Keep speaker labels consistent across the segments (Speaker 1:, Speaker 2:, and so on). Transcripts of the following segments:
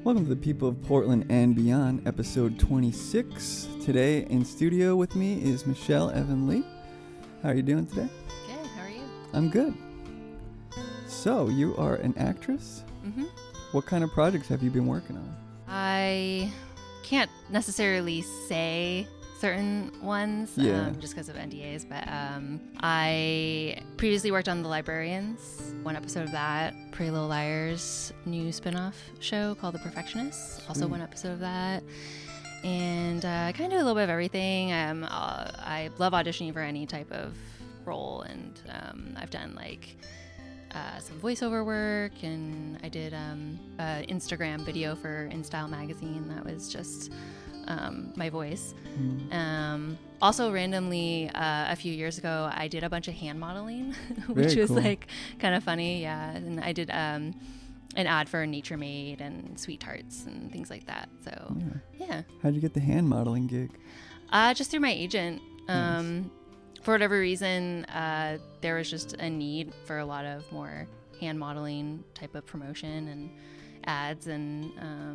Speaker 1: Welcome to the People of Portland and Beyond, episode 26. Today in studio with me is Michelle Evan Lee. How are you doing today?
Speaker 2: Good. How are you?
Speaker 1: I'm good. So, you are an actress?
Speaker 2: Mm-hmm.
Speaker 1: What kind of projects have you been working on?
Speaker 2: I can't necessarily say certain ones just because of NDAs, but I previously worked on The Librarians, one episode of that. Pretty Little Liars new spin-off show called The Perfectionists, also one episode of that. And I kind of do a little bit of everything. I love auditioning for any type of role, and I've done like some voiceover work, and I did an Instagram video for InStyle magazine that was just my voice. Also randomly a few years ago I did a bunch of hand modeling which was cool. Like kind of funny, and I did an ad for Nature Made and Sweet Tarts and things like that. So yeah.
Speaker 1: How'd you get the hand modeling gig?
Speaker 2: Just through my agent. Nice. For whatever reason, there was just a need for a lot of more hand modeling type of promotion and ads, and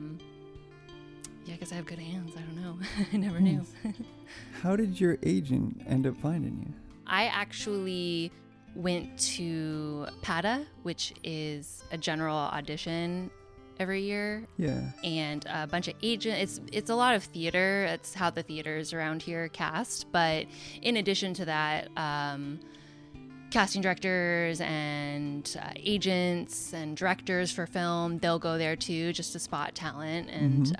Speaker 2: I guess I have good hands. I don't know. I never knew.
Speaker 1: How did your agent end up finding you?
Speaker 2: I actually went to PATA, which is a general audition every year. Yeah. And a bunch of agents. It's a lot of theater. It's how the theaters around here cast. But in addition to that, casting directors and agents and directors for film, they'll go there too, just to spot talent.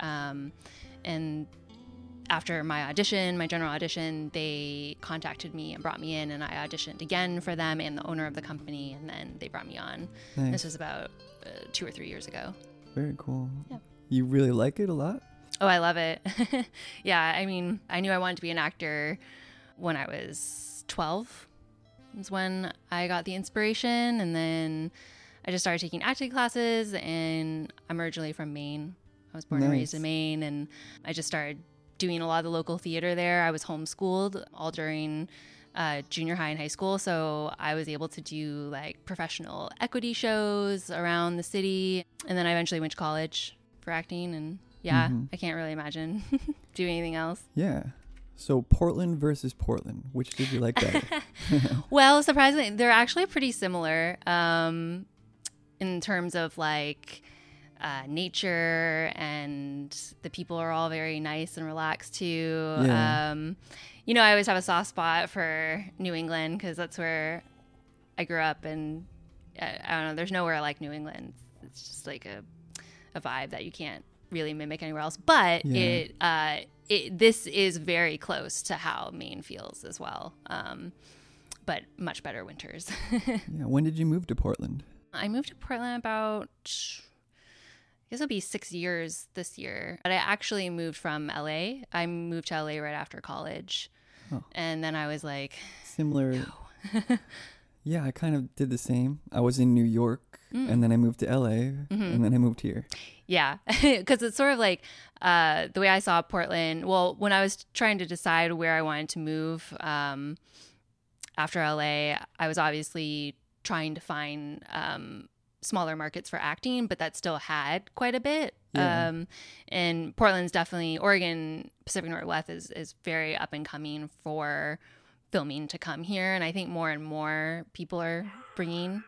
Speaker 2: And after my general audition, they contacted me and brought me in, and I auditioned again for them and the owner of the company, and then they brought me on. Nice. This was about 2 or 3 years ago.
Speaker 1: Very cool. Yeah. You really like it a lot?
Speaker 2: Oh, I love it. Yeah, I mean, I knew I wanted to be an actor when I was 12. Was when I got the inspiration, and then I just started taking acting classes, and I'm originally from Maine. I was born and raised in Maine, and I just started doing a lot of the local theater there. I was homeschooled all during junior high and high school, so I was able to do like professional equity shows around the city, and then I eventually went to college for acting, and I can't really imagine doing anything else.
Speaker 1: Yeah. So Portland versus Portland, which did you like better?
Speaker 2: Well, surprisingly, they're actually pretty similar in terms of like nature, and the people are all very nice and relaxed too. Yeah. I always have a soft spot for New England because that's where I grew up, and I don't know, there's nowhere like New England. It's just like a vibe that you can't really mimic anywhere else, but this is very close to how Maine feels as well, but much better winters.
Speaker 1: Yeah. When did you move to Portland?
Speaker 2: I moved to Portland about, I guess it'll be 6 years this year. But I actually moved from LA. I moved to LA right after college. Oh. And then I was like,
Speaker 1: similar. No. Yeah, I kind of did the same. I was in New York, and then I moved to LA, and then I moved here.
Speaker 2: Yeah, because it's sort of like the way I saw Portland. Well, when I was trying to decide where I wanted to move after LA, I was obviously trying to find smaller markets for acting, but that still had quite a bit. Yeah. And Portland's definitely, Oregon, Pacific Northwest is very up and coming for filming to come here, and I think more and more people are bringing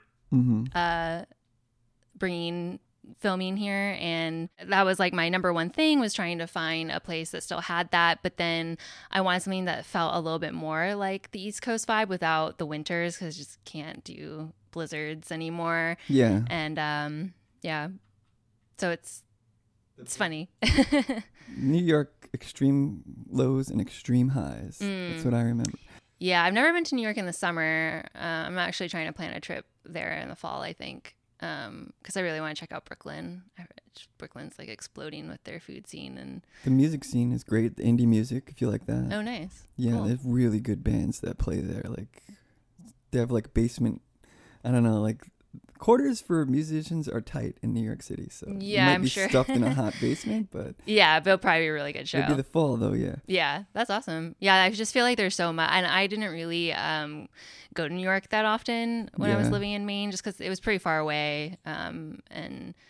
Speaker 2: filming here, and that was like my number one thing, was trying to find a place that still had that, but then I wanted something that felt a little bit more like the East Coast vibe without the winters, because I just can't do blizzards anymore.
Speaker 1: Yeah.
Speaker 2: And so it's funny.
Speaker 1: New York, extreme lows and extreme highs. That's what I remember.
Speaker 2: Yeah, I've never been to New York in the summer. I'm actually trying to plan a trip there in the fall, I think, because I really want to check out Brooklyn. Brooklyn's like exploding with their food scene, and
Speaker 1: the music scene is great. The indie music, if you like that.
Speaker 2: Oh, nice.
Speaker 1: Yeah,
Speaker 2: cool.
Speaker 1: They have really good bands that play there. Like, they have like basement. I don't know, like quarters for musicians are tight in New York City, so
Speaker 2: yeah,
Speaker 1: you might
Speaker 2: I'm
Speaker 1: be
Speaker 2: sure
Speaker 1: stuffed in a hot basement, but
Speaker 2: yeah, but it'll probably be a really good show.
Speaker 1: It'd be the fall though, yeah.
Speaker 2: Yeah, that's awesome. Yeah, I just feel like there's so much, and I didn't really go to New York that often when I was living in Maine, just because it was pretty far away, and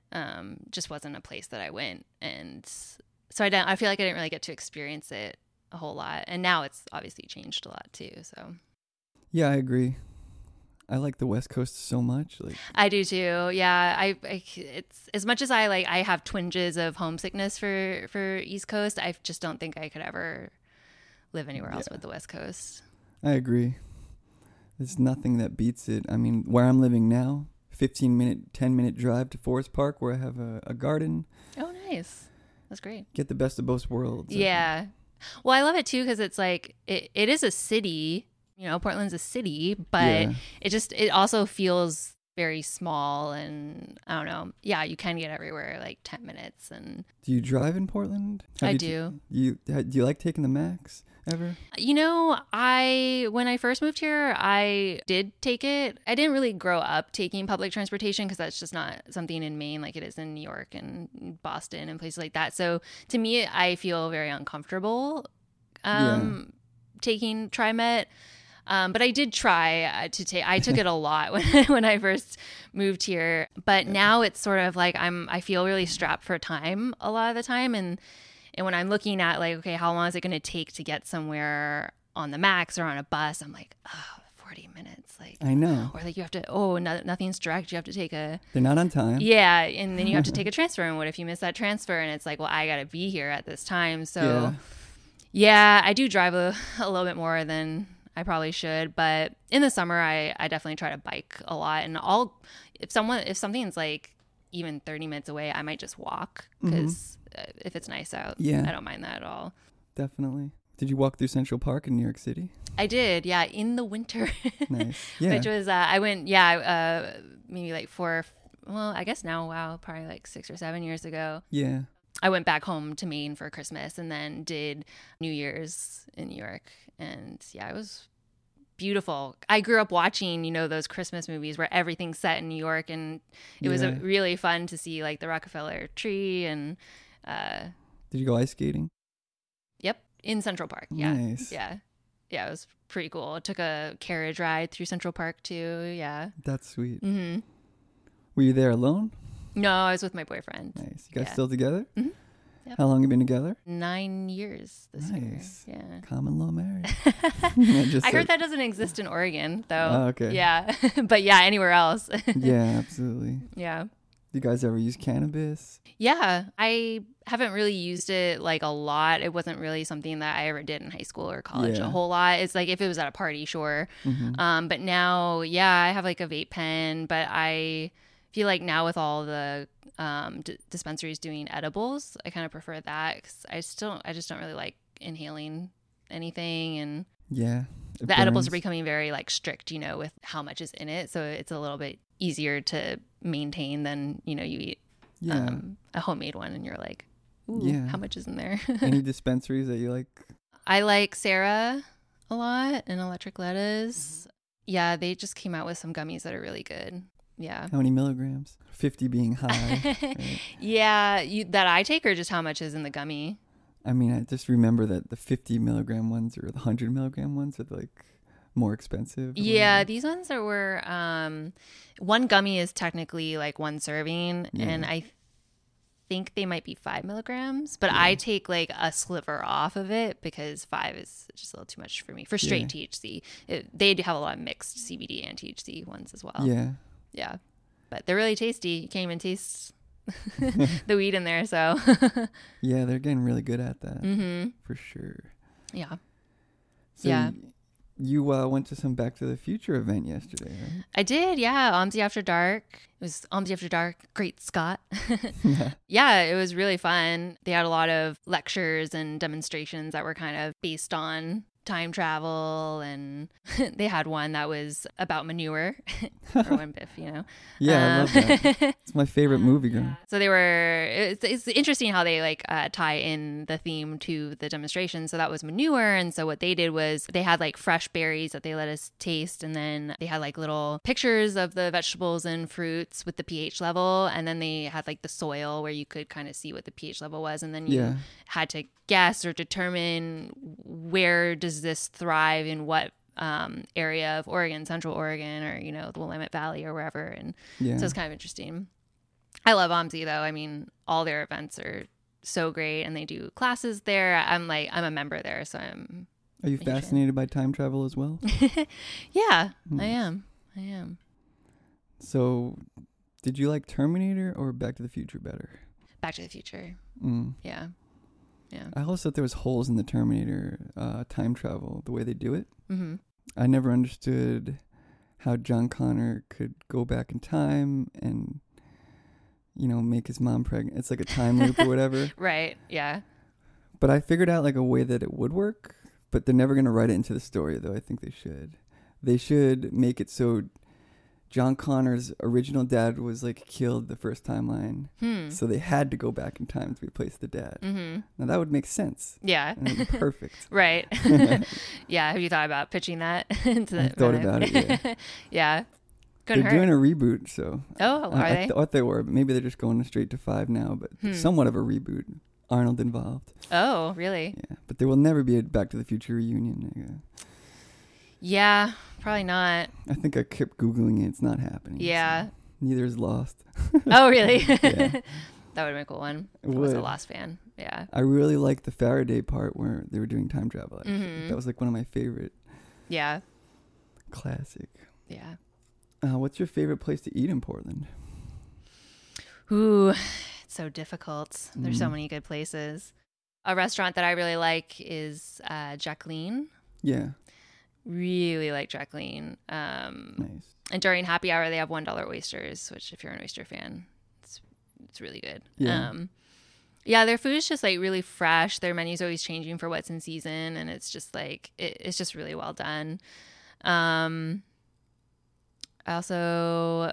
Speaker 2: just wasn't a place that I went. And so I feel like I didn't really get to experience it a whole lot. And now it's obviously changed a lot too. So
Speaker 1: Yeah, I agree. I like the West Coast so much. Like
Speaker 2: I do too. Yeah, it's as much as I have twinges of homesickness for East Coast. I just don't think I could ever live anywhere else but the West Coast.
Speaker 1: I agree. There's nothing that beats it. I mean, where I'm living now, 10-minute drive to Forest Park, where I have a garden.
Speaker 2: Oh, nice. That's great.
Speaker 1: Get the best of both worlds.
Speaker 2: Yeah. Well, I love it too because it's like it is a city. You know, Portland's a city, but it also feels very small, and I don't know. Yeah, you can get everywhere like 10 minutes. And
Speaker 1: do you drive in Portland?
Speaker 2: I do.
Speaker 1: Do you like taking the Max ever?
Speaker 2: You know, when I first moved here, I did take it. I didn't really grow up taking public transportation because that's just not something in Maine like it is in New York and Boston and places like that. So to me, I feel very uncomfortable taking TriMet. But I did try to take. I took it a lot when I first moved here. But now it's sort of like I feel really strapped for time a lot of the time, and when I'm looking at like, okay, how long is it going to take to get somewhere on the Max or on a bus? I'm like, 40 minutes. Like
Speaker 1: I know.
Speaker 2: Or like you have to. Nothing's direct. You have to take a.
Speaker 1: They're not on time.
Speaker 2: Yeah, and then you have to take a transfer. And what if you miss that transfer? And it's like, well, I got to be here at this time. So yeah I do drive a little bit more than I probably should, but in the summer, I definitely try to bike a lot. And if something's like even 30 minutes away, I might just walk because if it's nice out, I don't mind that at all.
Speaker 1: Definitely. Did you walk through Central Park in New York City?
Speaker 2: I did, yeah, in the winter.
Speaker 1: Nice. Yeah.
Speaker 2: Which was, I went, maybe like I guess now, probably like 6 or 7 years ago.
Speaker 1: Yeah.
Speaker 2: I went back home to Maine for Christmas and then did New Year's in New York. And yeah, it was beautiful. I grew up watching, those Christmas movies where everything's set in New York, and it was really fun to see like the Rockefeller tree. And
Speaker 1: did you go ice skating?
Speaker 2: Yep, in Central Park. Yeah,
Speaker 1: nice.
Speaker 2: Yeah, it was pretty cool. I took a carriage ride through Central Park too. Yeah,
Speaker 1: that's sweet.
Speaker 2: Mm-hmm.
Speaker 1: Were you there alone?
Speaker 2: No, I was with my boyfriend.
Speaker 1: Nice. You guys still together?
Speaker 2: Mm-hmm. Yep.
Speaker 1: How long have you been together?
Speaker 2: 9 years this year. Yeah.
Speaker 1: Common law marriage.
Speaker 2: I heard that doesn't exist in Oregon, though.
Speaker 1: Oh, okay.
Speaker 2: Yeah. But yeah, anywhere else.
Speaker 1: Yeah, absolutely.
Speaker 2: Yeah.
Speaker 1: Do you guys ever use cannabis?
Speaker 2: Yeah. I haven't really used it like a lot. It wasn't really something that I ever did in high school or college a whole lot. It's like if it was at a party, sure. Mm-hmm. But now, I have like a vape pen, but I feel like now with all the dispensaries doing edibles, I kind of prefer that because I just don't really like inhaling anything, and the edibles are becoming very like strict, with how much is in it, so it's a little bit easier to maintain than you eat a homemade one and you're like, ooh, how much is in there?
Speaker 1: Any dispensaries that you like?
Speaker 2: I like Sarah a lot and Electric Lettuce. Yeah, they just came out with some gummies that are really good. Yeah.
Speaker 1: How many milligrams? 50 being high. Right?
Speaker 2: Yeah, that I take, or just how much is in the gummy?
Speaker 1: I mean, I just remember that the 50 milligram ones or the 100 milligram ones are like more expensive.
Speaker 2: Yeah, these ones were, one gummy is technically like one serving, and I think they might be 5 milligrams, but I take like a sliver off of it because 5 is just a little too much for me for straight THC. They do have a lot of mixed CBD and THC ones as well. Yeah, but they're really tasty. You can't even taste the weed in there. So
Speaker 1: yeah, they're getting really good at that for sure.
Speaker 2: Yeah.
Speaker 1: So you went to some Back to the Future event yesterday, right?
Speaker 2: I did, yeah. OMSI After Dark. It was OMSI After Dark. Great Scott. Yeah, it was really fun. They had a lot of lectures and demonstrations that were kind of based on time travel, and they had one that was about manure or when Biff,
Speaker 1: Yeah, I love that. It's my favorite movie girl.
Speaker 2: So it's interesting how they like tie in the theme to the demonstration. So that was manure, and so what they did was they had like fresh berries that they let us taste, and then they had like little pictures of the vegetables and fruits with the pH level, and then they had like the soil where you could kind of see what the pH level was, and then you had to guess or determine where does this thrive in what area of Oregon, Central Oregon, or the Willamette Valley or wherever. And so it's kind of interesting. I love OMSI though. I mean, all their events are so great, and they do classes there. I'm a member there, so I'm.
Speaker 1: Are you fascinated by time travel as well?
Speaker 2: Yeah,
Speaker 1: Nice.
Speaker 2: I am.
Speaker 1: So, did you like Terminator or Back to the Future better?
Speaker 2: Back to the Future. Yeah.
Speaker 1: I always thought there was holes in the Terminator time travel, the way they do it.
Speaker 2: Mm-hmm.
Speaker 1: I never understood how John Connor could go back in time and, make his mom pregnant. It's like a time loop or whatever.
Speaker 2: Right. Yeah.
Speaker 1: But I figured out like a way that it would work, but they're never going to write it into the story, though. I think they should. They should make it so John Connor's original dad was like killed the first timeline. So they had to go back in time to replace the dad.
Speaker 2: Mm-hmm.
Speaker 1: Now that would make sense.
Speaker 2: Yeah.
Speaker 1: And it would be perfect.
Speaker 2: Right. Yeah. Have you thought about pitching that into
Speaker 1: I thought about it, yeah.
Speaker 2: Yeah.
Speaker 1: They're doing a reboot, so.
Speaker 2: Oh, are they?
Speaker 1: I thought they were, but maybe they're just going straight to 5 now, but somewhat of a reboot. Arnold involved.
Speaker 2: Oh, really?
Speaker 1: Yeah, but there will never be a Back to the Future reunion.
Speaker 2: Yeah, probably not.
Speaker 1: I think I kept Googling it. It's not happening.
Speaker 2: Yeah.
Speaker 1: So neither is Lost.
Speaker 2: Oh, really?
Speaker 1: Yeah.
Speaker 2: That would have been a cool one. I was a Lost fan. Yeah.
Speaker 1: I really liked the Faraday part where they were doing time travel.
Speaker 2: Mm-hmm.
Speaker 1: That was like one of my favorite.
Speaker 2: Yeah.
Speaker 1: Classic.
Speaker 2: Yeah.
Speaker 1: What's your favorite place to eat in Portland?
Speaker 2: Ooh, it's so difficult. There's so many good places. A restaurant that I really like is Jacqueline.
Speaker 1: Yeah.
Speaker 2: Really like Jacqueline.
Speaker 1: Nice.
Speaker 2: And during happy hour, they have $1 oysters, which if you're an oyster fan, it's really good.
Speaker 1: Yeah.
Speaker 2: Yeah, their food is just like really fresh. Their menu's always changing for what's in season, and it's just like it's just really well done. I also,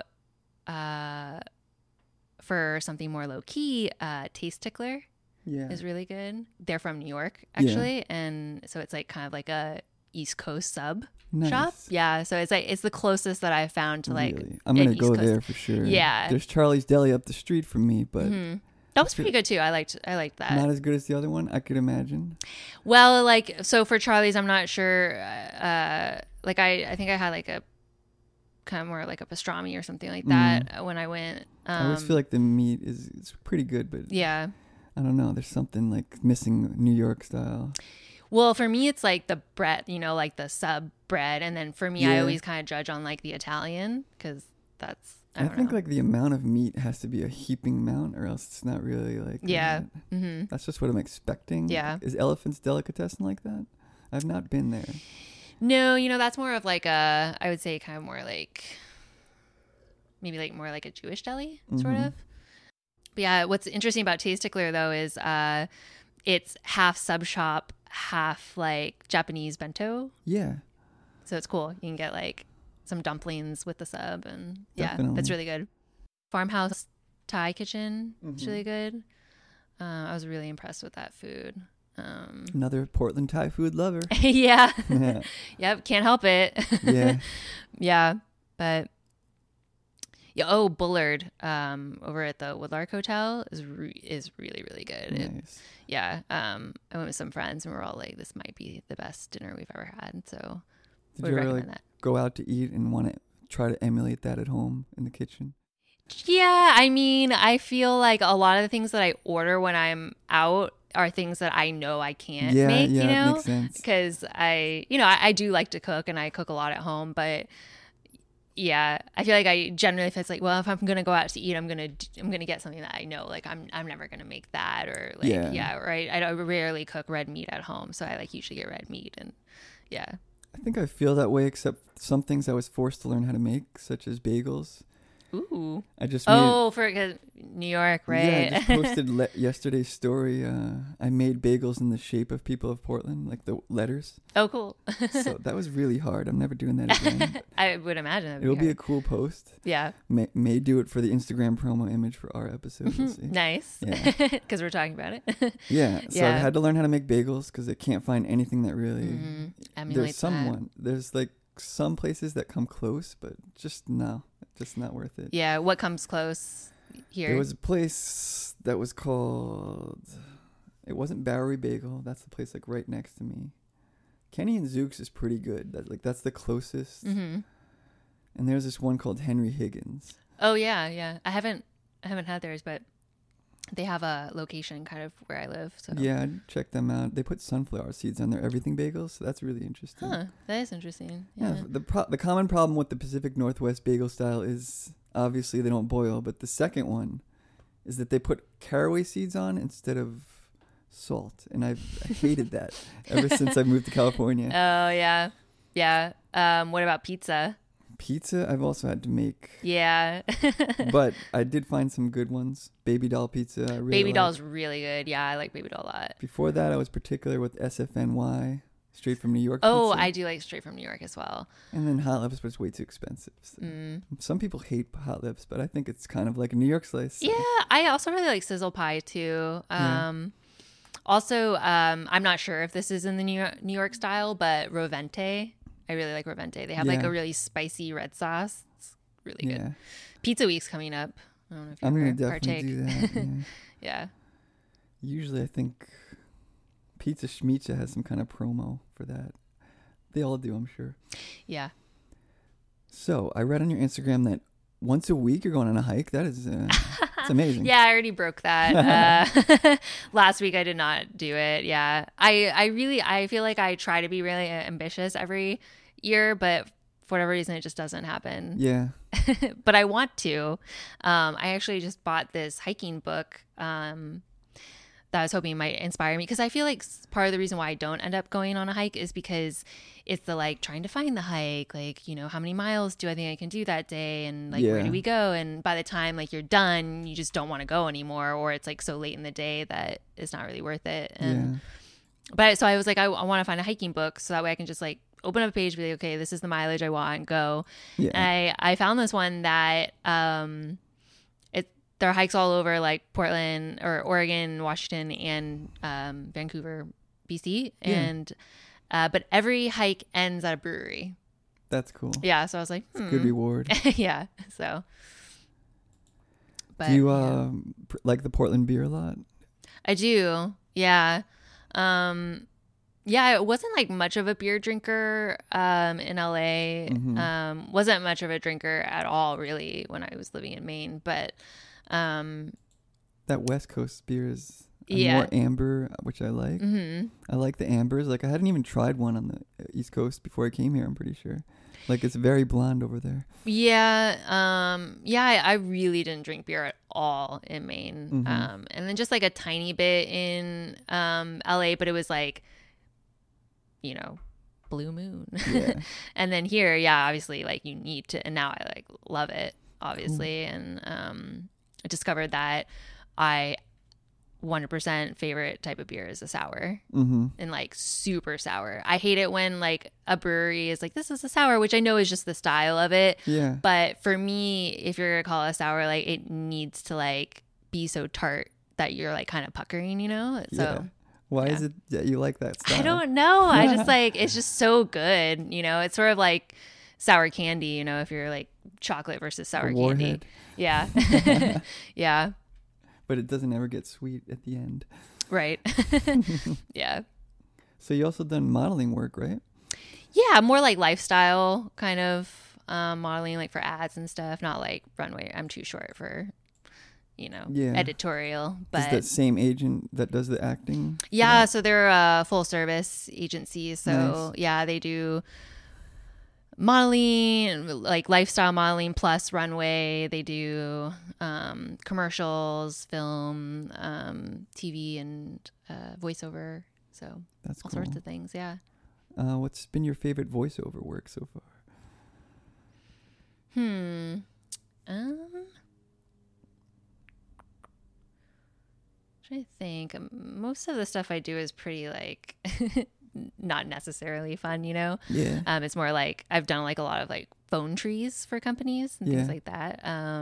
Speaker 2: for something more low key, Taste Tickler is really good. They're from New York actually, and so it's like kind of like a East Coast sub shop. Yeah, so it's the closest that I've found to like.
Speaker 1: Really? I'm gonna go there for sure.
Speaker 2: Yeah,
Speaker 1: there's Charlie's Deli up the street from me, but
Speaker 2: that was pretty good too. I liked that.
Speaker 1: Not as good as the other one, I could imagine.
Speaker 2: Well, like so for Charlie's, I'm not sure. Like I think I had like a kind of more like a pastrami or something like that when I went.
Speaker 1: I always feel like the meat is pretty good, but
Speaker 2: yeah,
Speaker 1: I don't know. There's something like missing New York style.
Speaker 2: Well, for me, it's like the bread, like the sub bread, and then for me, I always kind of judge on like the Italian because that's. I
Speaker 1: think
Speaker 2: know.
Speaker 1: like the amount of meat has to be a heaping amount, or else it's not really like.
Speaker 2: Yeah. Mm-hmm.
Speaker 1: That's just what I'm expecting.
Speaker 2: Yeah.
Speaker 1: Is Elephant's Delicatessen like that? I've not been there.
Speaker 2: No, that's more of like I would say kind of more like, maybe like more like a Jewish deli, sort of. But yeah, what's interesting about Taste Tickler though is it's half sub shop, half like Japanese bento.
Speaker 1: Yeah.
Speaker 2: So it's cool. You can get like some dumplings with the sub, and
Speaker 1: Definitely.
Speaker 2: that's really good. Farmhouse Thai Kitchen is really good. I was really impressed with that food.
Speaker 1: Another Portland Thai food lover.
Speaker 2: Yeah.
Speaker 1: Yeah.
Speaker 2: Yep. Can't help it.
Speaker 1: Yeah.
Speaker 2: Yeah. But yeah. Oh, Bullard, over at the Woodlark Hotel is really, really good.
Speaker 1: Nice.
Speaker 2: I went with some friends and we're all like, this might be the best dinner we've ever had. So
Speaker 1: Did you ever like go out to eat and want to try to emulate that at home in the kitchen?
Speaker 2: Yeah. I mean, I feel like a lot of the things that I order when I'm out are things that I know I can't make,
Speaker 1: it makes sense.
Speaker 2: Because I do like to cook and I cook a lot at home, but yeah, I feel like I generally, if it's like, well, if I'm going to go out to eat, I'm going to get something that I know, like I'm never going to make that, or like, right. I rarely cook red meat at home. So I like usually get red meat, and yeah.
Speaker 1: I think I feel that way, except some things I was forced to learn how to make, such as bagels.
Speaker 2: Ooh.
Speaker 1: I just
Speaker 2: for New York, right?
Speaker 1: Yeah, I just posted yesterday's story. I made bagels in the shape of people of Portland, like the letters.
Speaker 2: Oh, cool.
Speaker 1: So that was really hard. I'm never doing that again.
Speaker 2: I would imagine
Speaker 1: it'll be a cool post.
Speaker 2: Yeah.
Speaker 1: May do it for the Instagram promo image for our episode. We'll see.
Speaker 2: Nice.
Speaker 1: Yeah.
Speaker 2: Because we're talking about it.
Speaker 1: Yeah. So I had to learn how to make bagels because I can't find anything that really.
Speaker 2: Emulates
Speaker 1: There's like some places that come close, but just not worth it.
Speaker 2: Yeah. What comes close here?
Speaker 1: There was a place that was called. It wasn't Bowery Bagel. That's the place like right next to me. Kenny and Zook's is pretty good. That's the closest. And there's this one called Henry Higgins.
Speaker 2: Oh yeah. I haven't I haven't had theirs, but they have a location kind of where I live. So
Speaker 1: Yeah, I'd check them out. They put sunflower seeds on their everything bagels, so that's really interesting.
Speaker 2: Huh, that is interesting.
Speaker 1: Yeah, the common problem with the Pacific Northwest bagel style is obviously they don't boil, but the second one is that they put caraway seeds on instead of salt, and I hated that ever since I moved to California.
Speaker 2: Oh, yeah. Yeah. What about pizza?
Speaker 1: Pizza, I've also had to make.
Speaker 2: Yeah.
Speaker 1: But I did find some good ones. Baby Doll pizza, I really
Speaker 2: Baby
Speaker 1: like.
Speaker 2: Doll's really good. Yeah, I like Baby Doll a lot.
Speaker 1: Before that, I was particular with SFNY, straight from New York.
Speaker 2: Oh,
Speaker 1: pizza.
Speaker 2: I do like straight from New York as well.
Speaker 1: And then Hot Lips, but it's way too expensive. So. Some people hate Hot Lips, but I think it's kind of like a New York slice. So.
Speaker 2: Yeah, I also really like Sizzle Pie too. Also, I'm not sure if this is in the New York style, but Rovente. I really like Rovente. They have like a really spicy red sauce. It's really good. Pizza Week's coming up. I don't know if you
Speaker 1: I'm
Speaker 2: ever
Speaker 1: gonna definitely
Speaker 2: partake.
Speaker 1: do that. Yeah.
Speaker 2: Yeah.
Speaker 1: Usually, I think Pizza Schmizza has some kind of promo for that. They all do, I'm sure.
Speaker 2: Yeah.
Speaker 1: So I read on your Instagram that once a week you're going on a hike. That is, it's amazing.
Speaker 2: Yeah, I already broke that. Last week I did not do it. Yeah. I feel like I try to be really ambitious every year, but for whatever reason, it just doesn't happen.
Speaker 1: Yeah.
Speaker 2: But I want to. I actually just bought this hiking book that I was hoping might inspire me, because I feel like part of the reason why I don't end up going on a hike is because it's the like trying to find the hike, like, you know, how many miles do I think I can do that day, and like where do we go, and by the time like you're done you just don't want to go anymore, or it's like so late in the day that it's not really worth it. And but so I was like, I want to find a hiking book so that way I can just like open up a page, be like, okay, this is the mileage I want, go. And I found this one that there are hikes all over like Portland or Oregon, Washington, and Vancouver, BC. And but every hike ends at a brewery.
Speaker 1: That's cool.
Speaker 2: Yeah, so I was like,
Speaker 1: It's a good reward.
Speaker 2: Yeah, so. But,
Speaker 1: do you like the Portland beer a lot?
Speaker 2: I do, yeah. Yeah, I wasn't like much of a beer drinker in LA. Wasn't much of a drinker at all, really, when I was living in Maine. But
Speaker 1: that West Coast beer is more amber, which I like. I like the ambers. Like I hadn't even tried one on the East Coast before I came here, I'm pretty sure. Like it's very blonde over there.
Speaker 2: Yeah. I really didn't drink beer at all in Maine. And then just like a tiny bit in LA, but it was like, you know, Blue Moon. And then here, obviously like you need to, and now I like love it, obviously. And I discovered that I 100% favorite type of beer is a sour, and like super sour. I hate it when like a brewery is like, this is a sour, which I know is just the style of it. But for me, if you're gonna call it a sour, like it needs to like be so tart that you're like kind of puckering, you know? So
Speaker 1: why is it that you like that style?
Speaker 2: I don't know. I just like, it's just so good, you know? It's sort of like sour candy, you know, if you're like chocolate versus sour candy. Yeah. Yeah.
Speaker 1: But it doesn't ever get sweet at the end.
Speaker 2: Right. Yeah.
Speaker 1: So you also done modeling work, right?
Speaker 2: Yeah, more like lifestyle kind of modeling, like for ads and stuff, not like runway. I'm too short for, you know, editorial. But
Speaker 1: is that same agent that does the acting?
Speaker 2: Yeah, so they're a full service agency. So they do modeling, like lifestyle modeling plus runway. They do commercials, film, TV, and voiceover. So
Speaker 1: that's
Speaker 2: all
Speaker 1: cool.
Speaker 2: sorts of things. Yeah.
Speaker 1: What's been your favorite voiceover work so far? I think most of the stuff I do is pretty like not necessarily fun, you know? It's more like I've done like a lot of like phone trees for companies and things like that.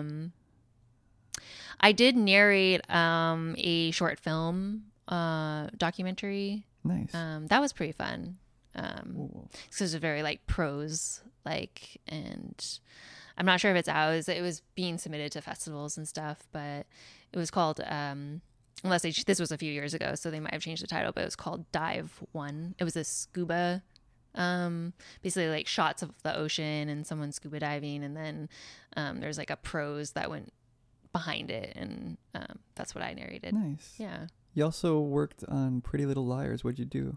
Speaker 1: I did narrate a short film documentary. Nice.
Speaker 2: That was pretty fun. So it was very like prose like, and I'm not sure if it's out. It was being submitted to festivals and stuff, but it was called this was a few years ago, so they might have changed the title, but it was called Dive One. It was a scuba, basically like shots of the ocean and someone scuba diving, and then there's like a prose that went behind it, and that's what I narrated.
Speaker 1: Nice.
Speaker 2: Yeah.
Speaker 1: You also worked on Pretty Little Liars. What'd you do?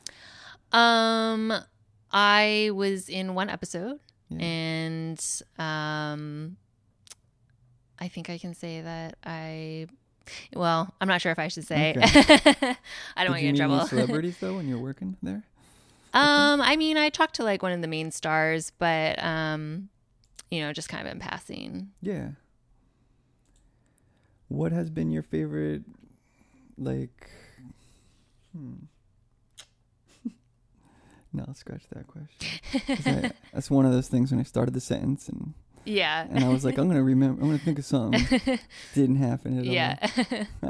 Speaker 2: I was in one episode,
Speaker 1: Yeah.
Speaker 2: and I think I can say that well, I'm not sure if I should say.
Speaker 1: Okay.
Speaker 2: I don't want to get in
Speaker 1: Did you meet
Speaker 2: trouble.
Speaker 1: any celebrities though when you were working there?
Speaker 2: I mean, I talked to like one of the main stars, but just kind of in passing.
Speaker 1: Yeah. What has been your favorite, like? No, I'll scratch that question. 'Cause that's one of those things when I started the sentence and
Speaker 2: Yeah.
Speaker 1: I was like, I'm gonna think of something. Didn't happen at all.
Speaker 2: Yeah.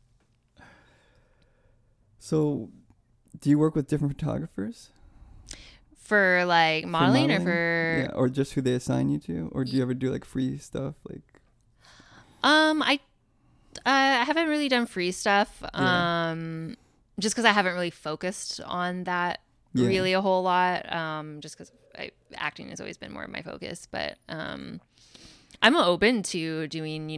Speaker 1: So, do you work with different photographers?
Speaker 2: For like modeling, or
Speaker 1: yeah, or just who they assign you to, or do you ever do like free stuff like?
Speaker 2: I haven't really done free stuff.
Speaker 1: Yeah.
Speaker 2: Just because I haven't really focused on that really a whole lot. Just because acting has always been more of my focus, but I'm open to doing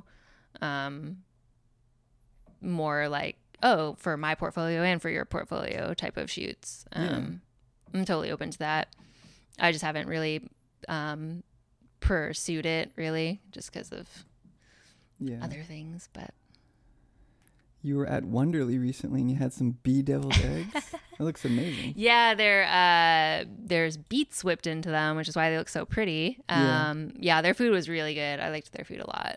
Speaker 2: more like for my portfolio and for your portfolio type of shoots. I'm totally open to that. I just haven't really pursued it really, just because of other things. But
Speaker 1: you were at Wonderly recently and you had some bee deviled eggs. That looks amazing.
Speaker 2: Yeah, there's beets whipped into them, which is why they look so pretty. Their food was really good. I liked their food a lot.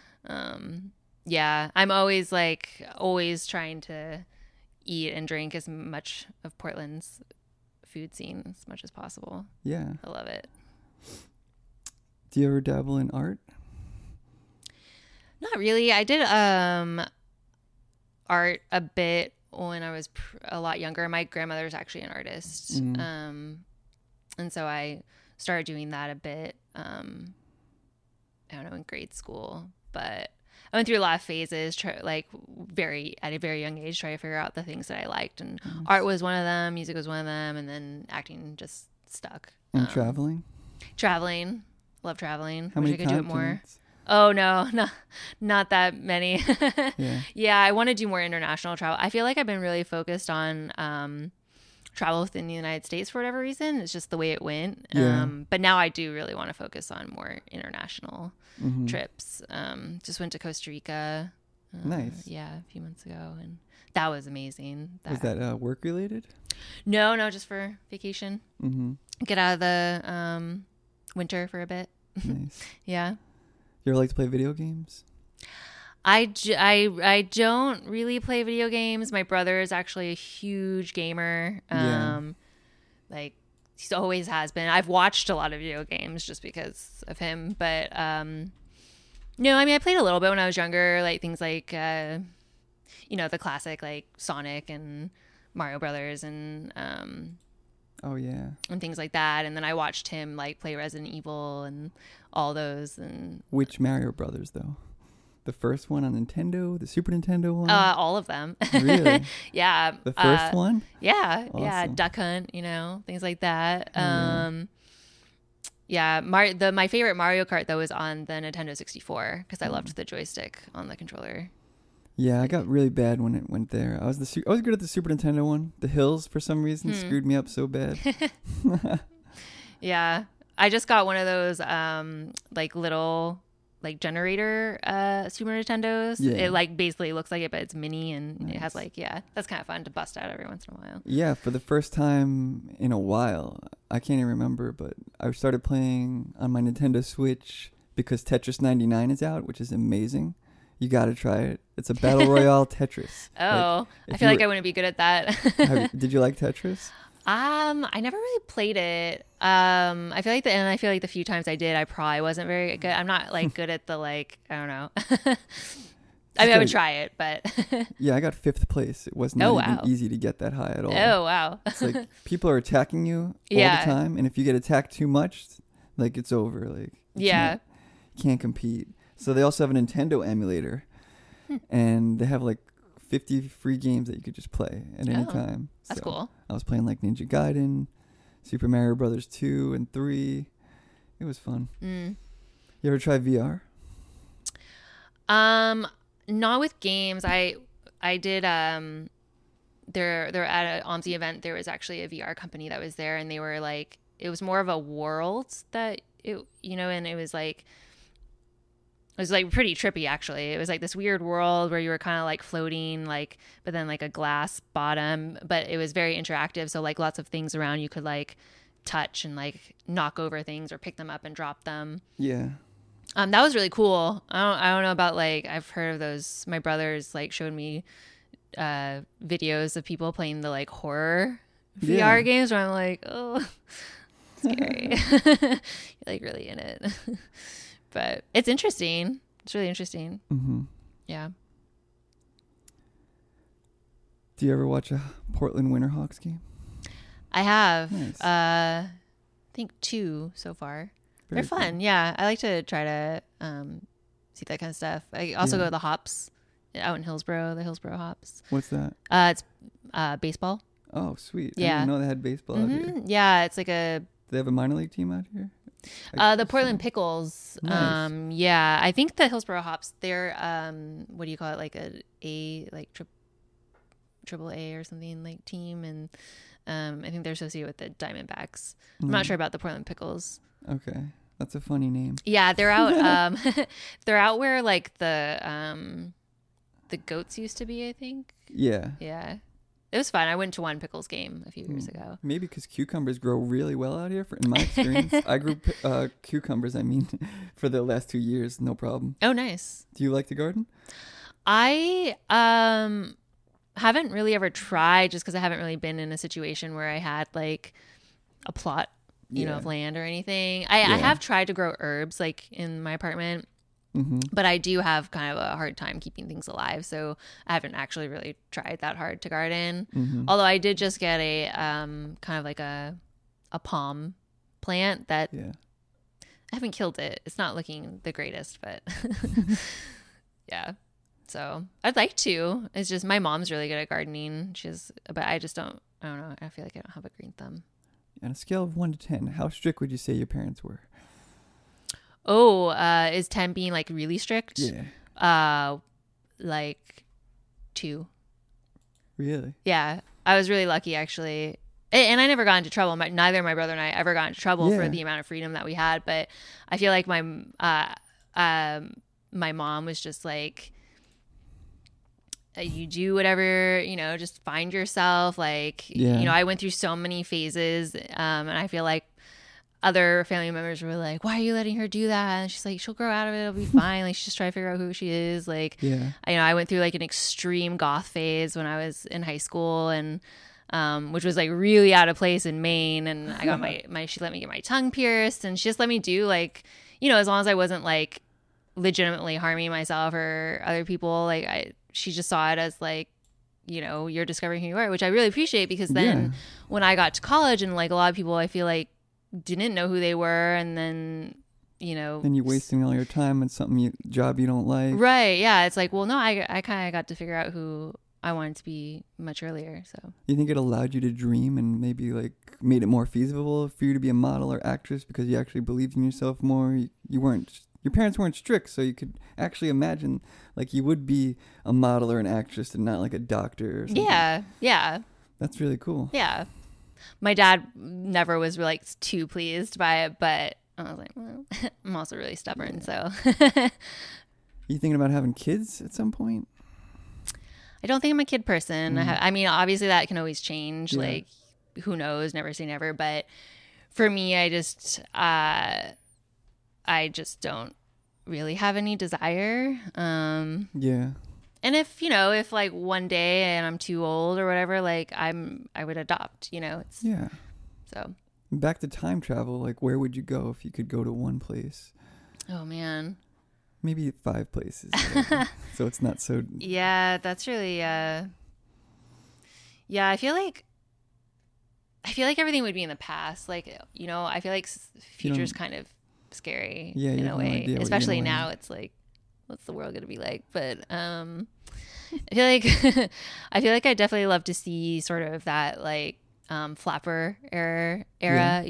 Speaker 2: I'm always trying to eat and drink as much of Portland's food scene as much as possible.
Speaker 1: Yeah.
Speaker 2: I love it.
Speaker 1: Do you ever dabble in art?
Speaker 2: Not really. I did art a bit when I was a lot younger. My grandmother was actually an artist.
Speaker 1: Mm-hmm.
Speaker 2: And so I started doing that a bit, I don't know, in grade school. But I went through a lot of phases, at a very young age, trying to figure out the things that I liked. And art was one of them, music was one of them, and then acting just stuck.
Speaker 1: And traveling?
Speaker 2: Traveling. Love traveling.
Speaker 1: How
Speaker 2: Wish
Speaker 1: many
Speaker 2: I could do it more.
Speaker 1: continents?
Speaker 2: Oh, no, not that many.
Speaker 1: Yeah.
Speaker 2: Yeah, I want to do more international travel. I feel like I've been really focused on travel within the United States for whatever reason. It's just the way it went.
Speaker 1: Yeah.
Speaker 2: But now I do really want to focus on more international trips. Just went to Costa Rica.
Speaker 1: Nice.
Speaker 2: Yeah, a few months ago, and that was amazing.
Speaker 1: Was that work related?
Speaker 2: No, just for vacation.
Speaker 1: Mm-hmm.
Speaker 2: Get out of the winter for a bit.
Speaker 1: Nice.
Speaker 2: Yeah.
Speaker 1: You ever like to play video games?
Speaker 2: I don't really play video games. My brother is actually a huge gamer. Like he always has been. I've watched a lot of video games just because of him. But no, I mean I played a little bit when I was younger, like things like the classic like Sonic and Mario Brothers and
Speaker 1: Oh yeah.
Speaker 2: and things like that. And then I watched him like play Resident Evil and all those. And
Speaker 1: which Mario Brothers though? The first one on Nintendo, the Super Nintendo one?
Speaker 2: All of them.
Speaker 1: Really?
Speaker 2: Yeah.
Speaker 1: The first one?
Speaker 2: Yeah.
Speaker 1: Awesome.
Speaker 2: Yeah. Duck Hunt, things like that.
Speaker 1: Yeah.
Speaker 2: My favorite Mario Kart though was on the Nintendo 64 because I loved the joystick on the controller.
Speaker 1: Yeah, I got really bad when it went there. I was good at the Super Nintendo one. The hills, for some reason, screwed me up so bad.
Speaker 2: Yeah. I just got one of those little generator Super Nintendos.
Speaker 1: Yeah.
Speaker 2: It basically looks like it, but it's mini and it has that's kind of fun to bust out every once in a while.
Speaker 1: Yeah, for the first time in a while. I can't even remember, but I started playing on my Nintendo Switch because Tetris 99 is out, which is amazing. You got to try it. It's a battle royale Tetris.
Speaker 2: Oh, I feel like I wouldn't be good at that.
Speaker 1: Did you like Tetris?
Speaker 2: I never really played it. I feel like the few times I did, I probably wasn't very good. I'm not good at the I don't know. I mean, I would try it, but
Speaker 1: yeah, I got 5th place. It was not even easy to get that high at all.
Speaker 2: Oh wow!
Speaker 1: It's like people are attacking you all the time, and if you get attacked too much, it's over. You can't compete. So they also have a Nintendo emulator, and they have 50 free games that you could just play at any time.
Speaker 2: That's cool.
Speaker 1: I was playing Ninja Gaiden, Super Mario Brothers 2 and 3. It was fun. You ever try VR?
Speaker 2: Not with games. I did there at an OMSI event. There was actually a VR company that was there, and they were like, it was more of a world that it, and it was like pretty trippy actually. It was like this weird world where you were kind of like floating, like, but then like a glass bottom, but it was very interactive. So like lots of things around you could like touch and like knock over things or pick them up and drop them.
Speaker 1: Yeah.
Speaker 2: That was really cool. I don't know about like, I've heard of those. My brothers like showed me videos of people playing the like horror VR games where I'm like, oh, scary. You're like really in it. But it's interesting. It's really interesting.
Speaker 1: Mm-hmm.
Speaker 2: Yeah.
Speaker 1: Do you ever watch a Portland Winterhawks game?
Speaker 2: I have.
Speaker 1: Nice.
Speaker 2: I think 2 so far. They're fun. Cool. Yeah. I like to try to see that kind of stuff. I also go to the Hops out in Hillsboro, the Hillsboro Hops.
Speaker 1: What's that?
Speaker 2: It's baseball.
Speaker 1: Oh, sweet.
Speaker 2: Yeah.
Speaker 1: I didn't know they had baseball out here.
Speaker 2: Yeah. It's like
Speaker 1: Do they have a minor league team out here?
Speaker 2: The Portland Pickles.
Speaker 1: Nice.
Speaker 2: Yeah. I think the Hillsboro Hops, they're, what do you call it? Like triple A or something like team. And I think they're associated with the Diamondbacks. I'm not sure about the Portland Pickles.
Speaker 1: Okay. That's a funny name.
Speaker 2: Yeah. They're out, they're out where like the goats used to be, I think.
Speaker 1: Yeah.
Speaker 2: Yeah. It was fun. I went to one Pickles game a few years ago.
Speaker 1: Maybe because cucumbers grow really well out here. In my experience, I grew cucumbers, for the last 2 years. No problem.
Speaker 2: Oh, nice.
Speaker 1: Do you like to garden?
Speaker 2: I haven't really ever tried just because I haven't really been in a situation where I had like a plot, you know, of land or anything. I have tried to grow herbs like in my apartment. Mm-hmm. But I do have kind of a hard time keeping things alive, so I haven't actually really tried that hard to garden. Mm-hmm. Although I did just get a kind of like a palm plant that I haven't killed it. It's not looking the greatest, but yeah. So I'd like to. It's just my mom's really good at gardening. But I just don't. I don't know. I feel like I don't have a green thumb.
Speaker 1: On a scale of 1 to 10, how strict would you say your parents were?
Speaker 2: Oh, is 10 being like really strict?
Speaker 1: Yeah.
Speaker 2: Like 2.
Speaker 1: Really?
Speaker 2: Yeah. I was really lucky actually. And I never got into trouble. Neither my brother and I ever got into trouble for the amount of freedom that we had. But I feel like my mom was just like, you do whatever, just find yourself. Like, I went through so many phases. And I feel like other family members were like, why are you letting her do that? And she's like, she'll grow out of it. It'll be fine. Like, she's just trying to figure out who she is. Like, I went through like an extreme goth phase when I was in high school, and which was like really out of place in Maine. And I got she let me get my tongue pierced, and she just let me do like, as long as I wasn't like legitimately harming myself or other people. Like she just saw it as like, you're discovering who you are, which I really appreciate, because then when I got to college, and like a lot of people I feel like didn't know who they were, and then then you're
Speaker 1: wasting all your time on job you don't like,
Speaker 2: right? Yeah, it's like, well, no, I kind of got to figure out who I wanted to be much earlier. So
Speaker 1: you think it allowed you to dream and maybe like made it more feasible for you to be a model or actress because you actually believed in yourself more? Your parents weren't strict, so you could actually imagine like you would be a model or an actress and not like a doctor or something.
Speaker 2: Yeah
Speaker 1: That's really cool.
Speaker 2: Yeah, my dad never was like too pleased by it, but I was like, well, I'm also really stubborn, so.
Speaker 1: You thinking about having kids at some point?
Speaker 2: I don't think I'm a kid person. I mean, obviously that can always change. Like, who knows? Never say never. But for me, I just don't really have any desire. And if like one day and I'm too old or whatever, like I would adopt. So.
Speaker 1: Back to time travel, like where would you go if you could go to one place?
Speaker 2: Oh man.
Speaker 1: Maybe 5 places. So it's not so.
Speaker 2: Yeah, that's really. Yeah, I feel like everything would be in the past. Like, I feel like future's kind of scary in a way. Especially now, it's like, what's the world gonna be like? But I feel like I definitely love to see sort of that like flapper era,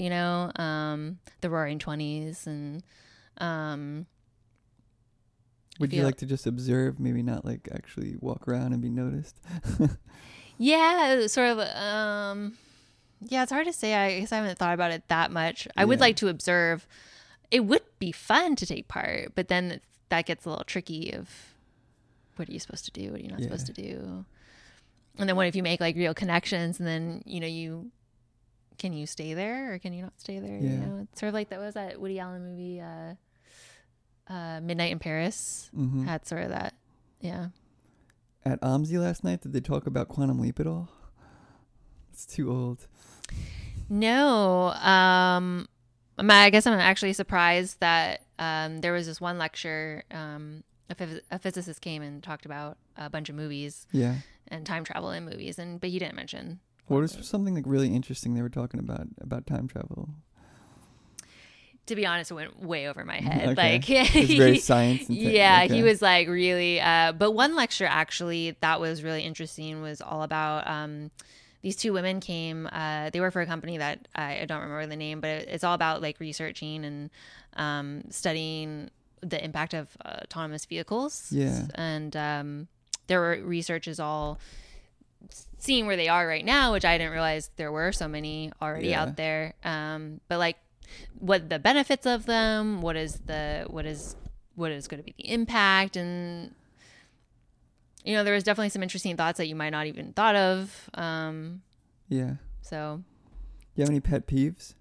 Speaker 2: the Roaring 20s, and
Speaker 1: Would you like to just observe, maybe not like actually walk around and be noticed?
Speaker 2: Yeah, sort of. Yeah, it's hard to say. I guess I haven't thought about it that much. I would like to observe. It would be fun to take part, but then that gets a little tricky of what are you supposed to do? What are you not supposed to do? And then what if you make like real connections and then, can you stay there or can you not stay there?
Speaker 1: Yeah.
Speaker 2: You know, it's sort of like that Woody Allen movie, Midnight in Paris had sort of that. Yeah.
Speaker 1: At OMSI last night, did they talk about Quantum Leap at all? It's too old.
Speaker 2: No. I guess I'm actually surprised that there was this one lecture. A physicist came and talked about a bunch of movies.
Speaker 1: Yeah.
Speaker 2: And time travel in movies, but he didn't mention.
Speaker 1: What was something like really interesting they were talking about time travel?
Speaker 2: To be honest, it went way over my head.
Speaker 1: Okay.
Speaker 2: Like
Speaker 1: it's very science.
Speaker 2: Yeah, okay. He was like really. But one lecture actually that was really interesting was all about these two women came. They work for a company that I don't remember the name, but it's all about like researching and studying the impact of autonomous vehicles.
Speaker 1: Yeah,
Speaker 2: and their research is all seeing where they are right now, which I didn't realize there were so many already out there. But like, what the benefits of them? What is going to be the impact? And there was definitely some interesting thoughts that you might not even thought of.
Speaker 1: Yeah.
Speaker 2: So,
Speaker 1: do you have any pet peeves?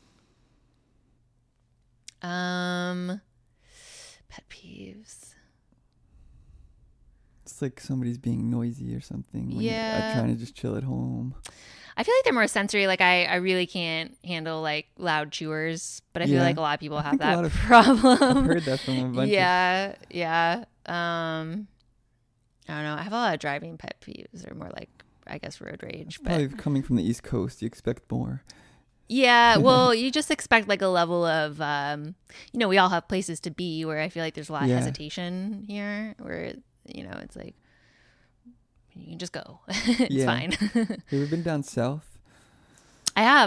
Speaker 2: Pet peeves.
Speaker 1: It's like somebody's being noisy or something. When you're trying to just chill at home.
Speaker 2: I feel like they're more sensory. Like I really can't handle like loud chewers, but I feel like a lot of people have that problem.
Speaker 1: I've heard that from a bunch.
Speaker 2: Yeah. I don't know. I have a lot of driving pet peeves, or more like I guess road rage. But
Speaker 1: probably coming from the East Coast, you expect more.
Speaker 2: Yeah, well, you just expect like a level of, we all have places to be where I feel like there's a lot of hesitation here, where it's like you can just go. It's fine.
Speaker 1: Have you ever been down south?
Speaker 2: I have.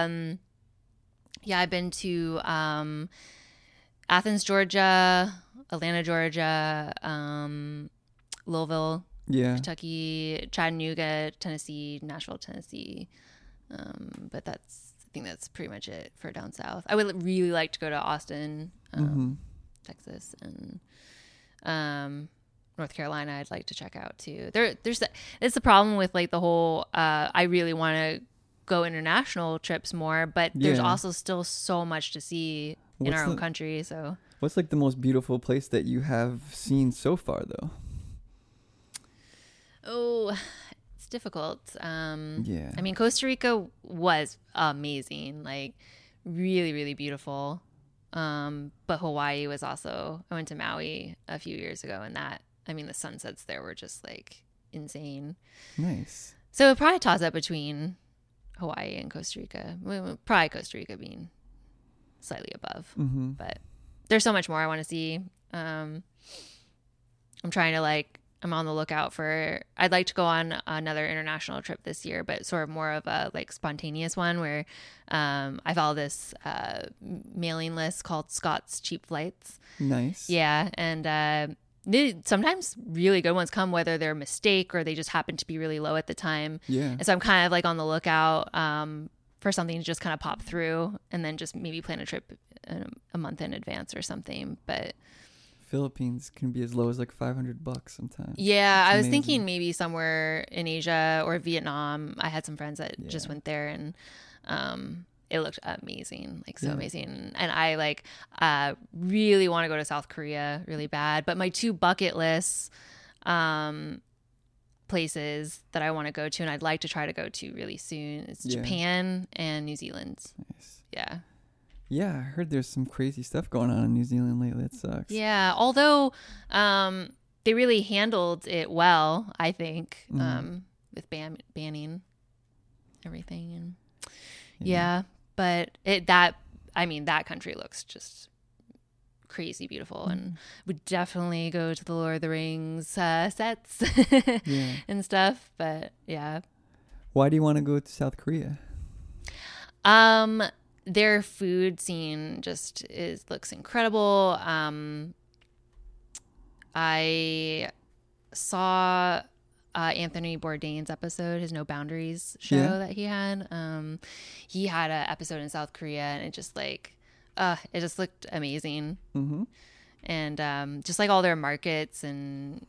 Speaker 2: I've been to Athens, Georgia, Atlanta, Georgia, Louisville, Kentucky, Chattanooga, Tennessee, Nashville, Tennessee. But I think that's pretty much it for down south. I would really like to go to Austin, Texas, and North Carolina. I'd like to check out too. It's the problem with like the whole. I really want to go international trips more, but there's also still so much to see in our own country. So,
Speaker 1: what's like the most beautiful place that you have seen so far, though?
Speaker 2: Oh, it's difficult. I mean, Costa Rica was amazing, like really, really beautiful. But Hawaii was also, I went to Maui a few years ago, and the sunsets there were just like insane.
Speaker 1: Nice.
Speaker 2: So it probably toss up between Hawaii and Costa Rica. Probably Costa Rica being slightly above, but there's so much more I want to see. I'm trying to I'm on the lookout I'd like to go on another international trip this year, but sort of more of a like spontaneous one where I follow this mailing list called Scott's Cheap Flights.
Speaker 1: Nice.
Speaker 2: Yeah. And sometimes really good ones come, whether they're a mistake or they just happen to be really low at the time.
Speaker 1: Yeah.
Speaker 2: And so I'm kind of like on the lookout for something to just kind of pop through and then just maybe plan a trip a month in advance or something. But
Speaker 1: Philippines can be as low as like $500 sometimes.
Speaker 2: Yeah, I was thinking maybe somewhere in Asia or Vietnam. I had some friends that just went there, and it looked amazing, like so amazing. And I really want to go to South Korea really bad. But my two bucket lists places that I want to go to and I'd like to try to go to really soon is Japan and New Zealand.
Speaker 1: Nice.
Speaker 2: Yeah.
Speaker 1: Yeah, I heard there's some crazy stuff going on in New Zealand lately. That sucks.
Speaker 2: Yeah, although they really handled it well, I think, with banning everything. And but that country looks just crazy beautiful, and would definitely go to the Lord of the Rings sets and stuff. But yeah.
Speaker 1: Why do you want to go to South Korea?
Speaker 2: Their food scene just looks incredible. I saw Anthony Bourdain's episode, his No Boundaries show that he had. He had an episode in South Korea, and it just like, it just looked amazing.
Speaker 1: Mm-hmm.
Speaker 2: And just like all their markets and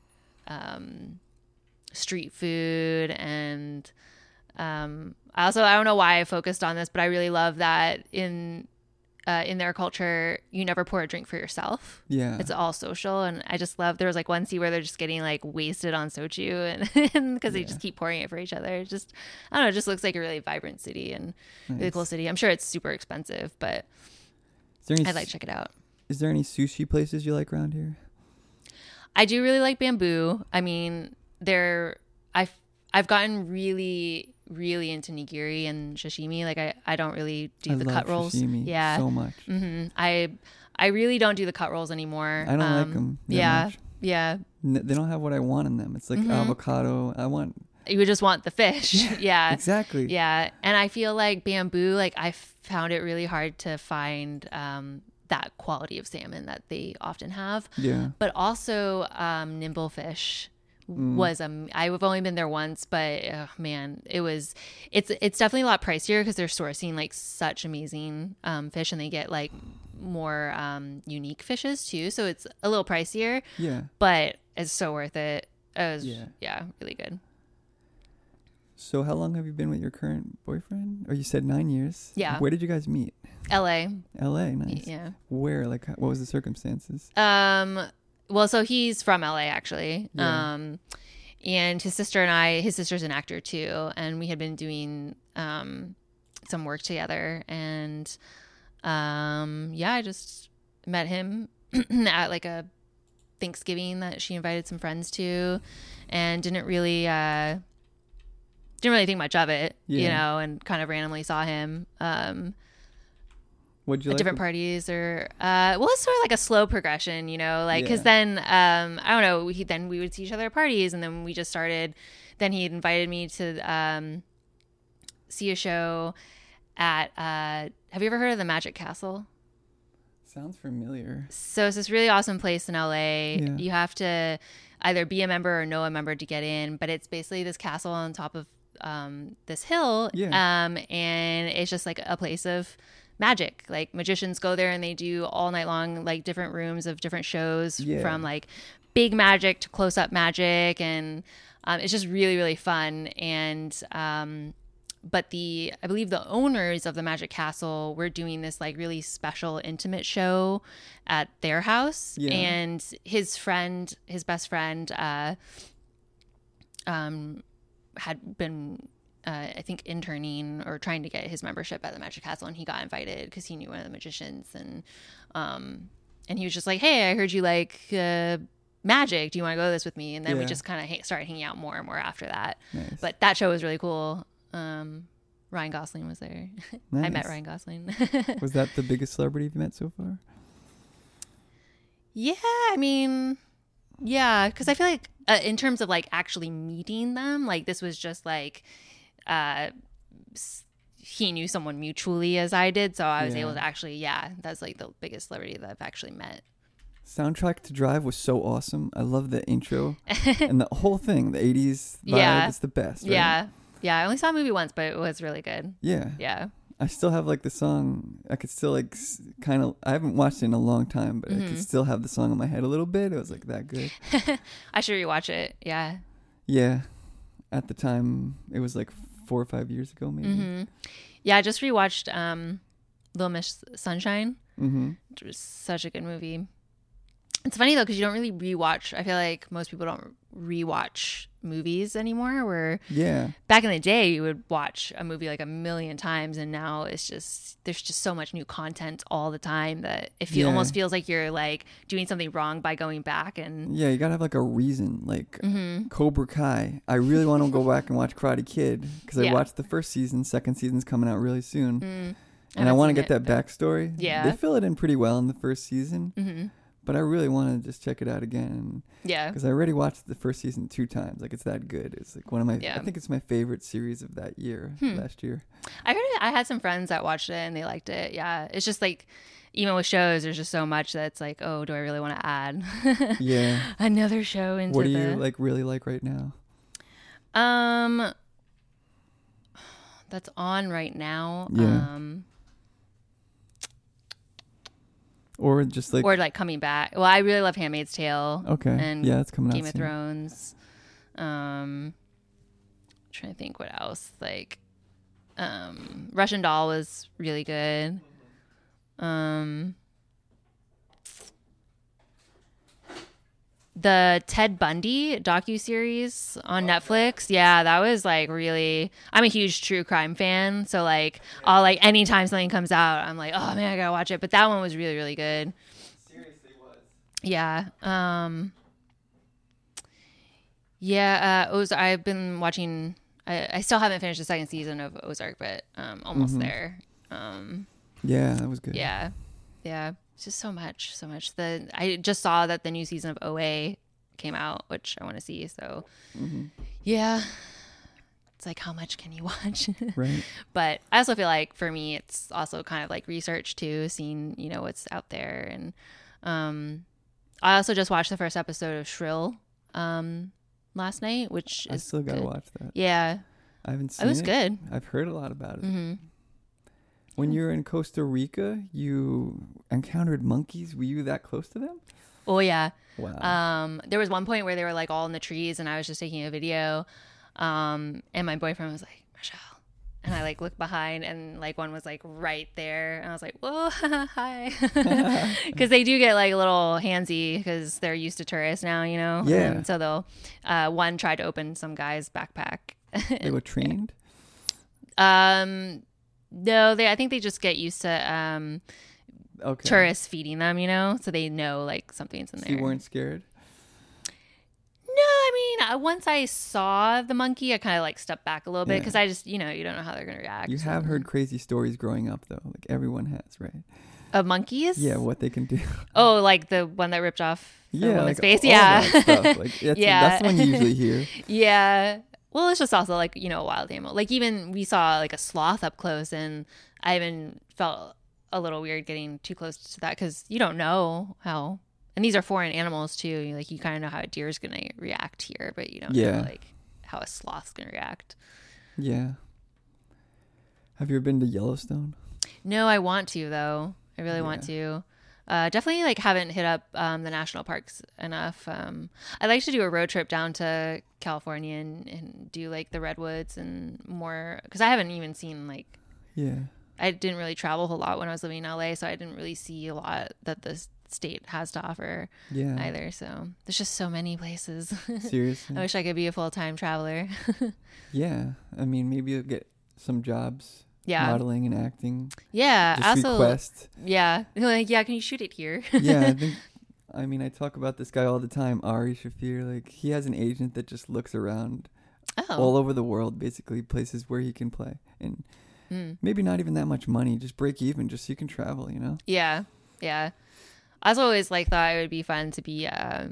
Speaker 2: street food, and I don't know why I focused on this, but I really love that in their culture, you never pour a drink for yourself.
Speaker 1: Yeah.
Speaker 2: It's all social. And I just love, there was like one scene where they're just getting like wasted on soju and because they just keep pouring it for each other. It just, I don't know, it just looks like a really vibrant city and really cool city. I'm sure it's super expensive, but I'd like to check it out.
Speaker 1: Is there any sushi places you like around here?
Speaker 2: I do really like Bamboo. I mean, I've gotten really into nigiri and sashimi. Like I don't really do the cut rolls.
Speaker 1: Yeah, so much.
Speaker 2: Mm-hmm. I really don't do the cut rolls anymore.
Speaker 1: I don't like them.
Speaker 2: Much.
Speaker 1: They don't have what I want in them. It's like avocado.
Speaker 2: You would just want the fish. Yeah,
Speaker 1: exactly.
Speaker 2: Yeah, and I feel like Bamboo. Like I found it really hard to find that quality of salmon that they often have.
Speaker 1: Yeah,
Speaker 2: but also Nimble Fish. I've only been there once, but man, it's definitely a lot pricier because they're sourcing like such amazing fish, and they get like more unique fishes too, so it's a little pricier, but it's so worth it. It was really good.
Speaker 1: So how long have you been with your current boyfriend? Or you said 9 years?
Speaker 2: Yeah.
Speaker 1: Where did you guys meet?
Speaker 2: LA,
Speaker 1: nice.
Speaker 2: Yeah.
Speaker 1: Where, like, what was the circumstances?
Speaker 2: Well, so he's from LA actually.
Speaker 1: Yeah.
Speaker 2: And his sister's an actor too. And we had been doing, some work together, and, I just met him at like a Thanksgiving that she invited some friends to, and didn't really think much of it, and kind of randomly saw him,
Speaker 1: What'd you
Speaker 2: at
Speaker 1: like
Speaker 2: different parties, or it's sort of like a slow progression, because then I don't know, then we would see each other at parties, and then we just started. Then he invited me to see a show at have you ever heard of the Magic Castle?
Speaker 1: Sounds familiar.
Speaker 2: So it's this really awesome place in LA.
Speaker 1: Yeah.
Speaker 2: You have to either be a member or know a member to get in, but it's basically this castle on top of this hill, and it's just like a place of magic. Like magicians go there and they do all night long, like different rooms of different shows, from like big magic to close-up magic, and it's just really, really fun. And but I believe the owners of the Magic Castle were doing this like really special intimate show at their house, and his best friend had been I think interning or trying to get his membership at the Magic Castle, and he got invited because he knew one of the magicians, and he was just like, "Hey, I heard you like magic. Do you want to go to this with me?" And then we just kind of started hanging out more and more after that.
Speaker 1: Nice.
Speaker 2: But that show was really cool. Ryan Gosling was there.
Speaker 1: Nice.
Speaker 2: I met Ryan Gosling.
Speaker 1: Was that the biggest celebrity you've met so far?
Speaker 2: Yeah, I mean, yeah, because I feel like in terms of like actually meeting them, like this was just like he knew someone mutually as I did, so I was able to actually, that's like the biggest celebrity that I've actually met.
Speaker 1: Soundtrack to Drive was so awesome. I love the intro and the whole thing, the 80s vibe. It's the best, right?
Speaker 2: Yeah, I only saw a movie once, but it was really good.
Speaker 1: Yeah. I still have like the song. I could still like kind of. I haven't watched it in a long time, but I could still have the song in my head a little bit. It was like that good.
Speaker 2: I should rewatch it. Yeah.
Speaker 1: Yeah. At the time, it was like 4 or 5 years ago, maybe.
Speaker 2: Mm-hmm. Yeah, I just rewatched Little Miss Sunshine.
Speaker 1: Mm-hmm.
Speaker 2: It was such a good movie. It's funny though, because you don't really rewatch. I feel like most people don't rewatch movies anymore. Where back in the day, you would watch a movie like a million times, and now it's just there's just so much new content all the time that it almost feels like you're like doing something wrong by going back. And
Speaker 1: you gotta have like a reason. Like Cobra Kai, I really want to go back and watch Karate Kid because I watched the first season. Second season's coming out really soon, and I want to get that backstory.
Speaker 2: Yeah,
Speaker 1: they fill it in pretty well in the first season. But I really want to just check it out again.
Speaker 2: Yeah.
Speaker 1: Because I already watched the first season 2 times. Like, it's that good. It's like one of my, I think it's my favorite series of that year, last year.
Speaker 2: I heard it, I had some friends that watched it and they liked it. Yeah. It's just like, even with shows, there's just so much that's like, oh, do I really want to add another show into
Speaker 1: What do you like really like right now?
Speaker 2: That's on right now.
Speaker 1: Yeah. Or just like...
Speaker 2: Or like coming back. Well, I really love Handmaid's Tale.
Speaker 1: Okay.
Speaker 2: And
Speaker 1: yeah, it's coming out
Speaker 2: Game of
Speaker 1: soon.
Speaker 2: Thrones. Trying to think what else. Like, Russian Doll was really good. The Ted Bundy docuseries on Netflix. Yeah, that was like really, I'm a huge true crime fan. So like, I'll like anytime something comes out, I'm like, oh man, I gotta watch it. But that one was really, really good.
Speaker 1: Seriously was.
Speaker 2: Yeah. I've been watching, I still haven't finished the second season of Ozark, but almost there.
Speaker 1: Yeah, that was good.
Speaker 2: Yeah. It's just so much. I just saw that the new season of OA came out, which I want to see. So, yeah, it's like, how much can you watch?
Speaker 1: Right.
Speaker 2: But I also feel like for me, it's also kind of like research too, seeing, what's out there. And I also just watched the first episode of Shrill last night, which
Speaker 1: I still got to watch that.
Speaker 2: Yeah.
Speaker 1: I haven't seen it.
Speaker 2: It was good.
Speaker 1: I've heard a lot about it. When you were in Costa Rica, you encountered monkeys. Were you that close to them?
Speaker 2: Oh, yeah.
Speaker 1: Wow.
Speaker 2: There was one point where they were like all in the trees and I was just taking a video. And my boyfriend was like, Michelle. And I like looked behind and like one was like right there. And I was like, whoa, hi. Because they do get like a little handsy because they're used to tourists now,
Speaker 1: Yeah.
Speaker 2: And so they'll, one tried to open some guy's backpack.
Speaker 1: They were trained?
Speaker 2: No, I think they just get used to tourists feeding them, so they know like something's in there.
Speaker 1: You weren't scared?
Speaker 2: No, I mean, once I saw the monkey, I kind of like stepped back a little bit because I just, you don't know how they're going to react.
Speaker 1: You have heard crazy stories growing up, though. Like everyone has, right?
Speaker 2: Of monkeys?
Speaker 1: Yeah, what they can do.
Speaker 2: Oh, like the one that ripped off the woman's
Speaker 1: like
Speaker 2: face?
Speaker 1: all
Speaker 2: Yeah.
Speaker 1: that stuff. Like, that's the one you usually hear.
Speaker 2: Yeah. Well, it's just also like, a wild animal. Like even we saw like a sloth up close and I even felt a little weird getting too close to that because you don't know how. And these are foreign animals too. Like you kind of know how a deer is going to react here, but you don't know like how a sloth's going to react.
Speaker 1: Yeah. Have you ever been to Yellowstone?
Speaker 2: No, I want to though. I really want to. Definitely like haven't hit up the national parks enough. I'd like to do a road trip down to California and do like the redwoods and more because I haven't even seen like I didn't really travel a whole lot when I was living in LA, so I didn't really see a lot that the state has to offer either. So there's just so many places.
Speaker 1: Seriously,
Speaker 2: I wish I could be a full-time traveler.
Speaker 1: Yeah, I mean maybe you'll get some jobs.
Speaker 2: Yeah.
Speaker 1: Modeling and acting.
Speaker 2: Yeah.
Speaker 1: Just
Speaker 2: also,
Speaker 1: request.
Speaker 2: Yeah. Like, can you shoot it here?
Speaker 1: Yeah, I talk about this guy all the time, Ari Shafir. Like, he has an agent that just looks around all over the world, basically, places where he can play. And maybe not even that much money, just break even, just so you can travel,
Speaker 2: Yeah. Yeah. I was always like, thought it would be fun to be a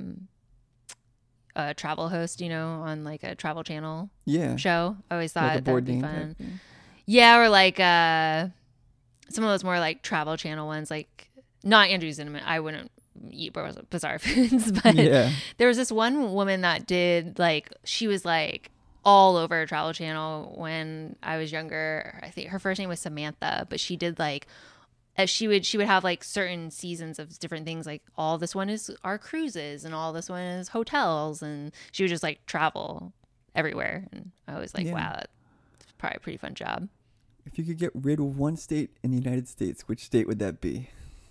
Speaker 2: travel host, on like a travel channel show. I always thought
Speaker 1: like
Speaker 2: that would be fun. Yeah, or like some of those more like travel channel ones, like not Andrew Zimmern. I wouldn't eat bizarre foods, but there was this one woman that did like she was like all over Travel Channel when I was younger. I think her first name was Samantha, but she did like she would have like certain seasons of different things. Like all this one is our cruises, and all this one is hotels, and she would just like travel everywhere. And I was like, wow. Probably a pretty fun job.
Speaker 1: If you could get rid of one state in the United States, which state would that be?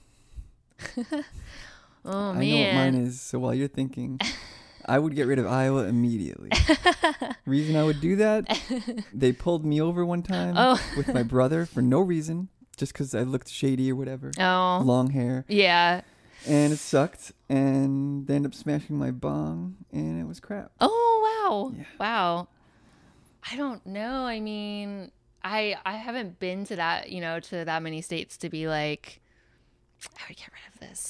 Speaker 2: Oh, man.
Speaker 1: I know what mine is, so while you're thinking, I would get rid of Iowa immediately. Reason I would do that, they pulled me over one time with my brother for no reason, just because I looked shady or whatever.
Speaker 2: Oh.
Speaker 1: Long hair.
Speaker 2: Yeah.
Speaker 1: And it sucked, and they ended up smashing my bong, and it was crap.
Speaker 2: Oh, wow.
Speaker 1: Yeah.
Speaker 2: Wow. I don't know. I mean, I haven't been to that, to that many states to be like, I would get rid of this.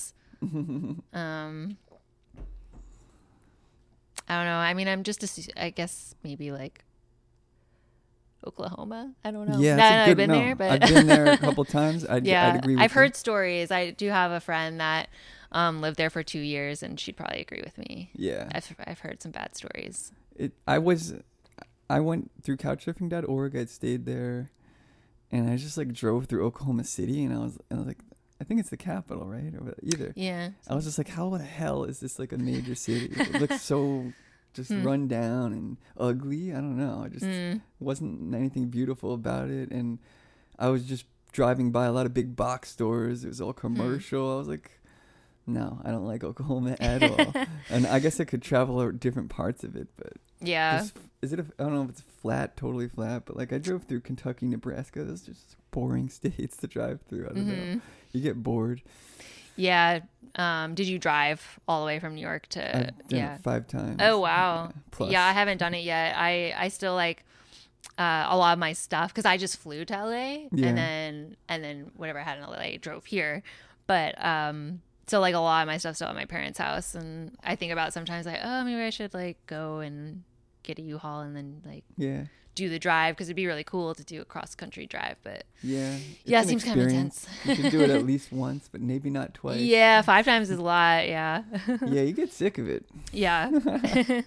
Speaker 2: I don't know. I mean, I guess maybe like Oklahoma. I don't know.
Speaker 1: Yeah,
Speaker 2: I've been there, but
Speaker 1: I've been there a couple times. I'd agree with
Speaker 2: I've
Speaker 1: you.
Speaker 2: heard stories. I do have a friend that lived there for 2 years, and she'd probably agree with me.
Speaker 1: Yeah,
Speaker 2: I've heard some bad stories.
Speaker 1: I went through Couchsurfing.org. I'd stayed there, and I just like drove through Oklahoma City, and I was like, I think it's the capital, right? Or either.
Speaker 2: Yeah.
Speaker 1: I was just like, how the hell is this like a major city? It looks so just run down and ugly. I don't know. It just wasn't anything beautiful about it. And I was just driving by a lot of big box stores. It was all commercial. I was like, no, I don't like Oklahoma at all. And I guess I could travel over different parts of it, but
Speaker 2: yeah.
Speaker 1: I don't know if it's flat, totally flat, but like I drove through Kentucky, Nebraska. Those just boring states to drive through. I don't know. You get bored.
Speaker 2: Yeah. Did you drive all the way from New York to?
Speaker 1: I've done it 5 times.
Speaker 2: Oh wow.
Speaker 1: Yeah, plus.
Speaker 2: Yeah, I haven't done it yet. I still like a lot of my stuff because I just flew to LA and then whatever I had in LA, I drove here. But so like a lot of my stuff's still at my parents' house, and I think about sometimes like, oh, maybe I should like go and get a U-Haul and then like do the drive because it'd be really cool to do a cross-country drive. But it seems kind of intense.
Speaker 1: You should do it at least once, but maybe not twice.
Speaker 2: Yeah, 5 times is a lot. Yeah.
Speaker 1: Yeah, you get sick of it.
Speaker 2: Yeah.
Speaker 1: You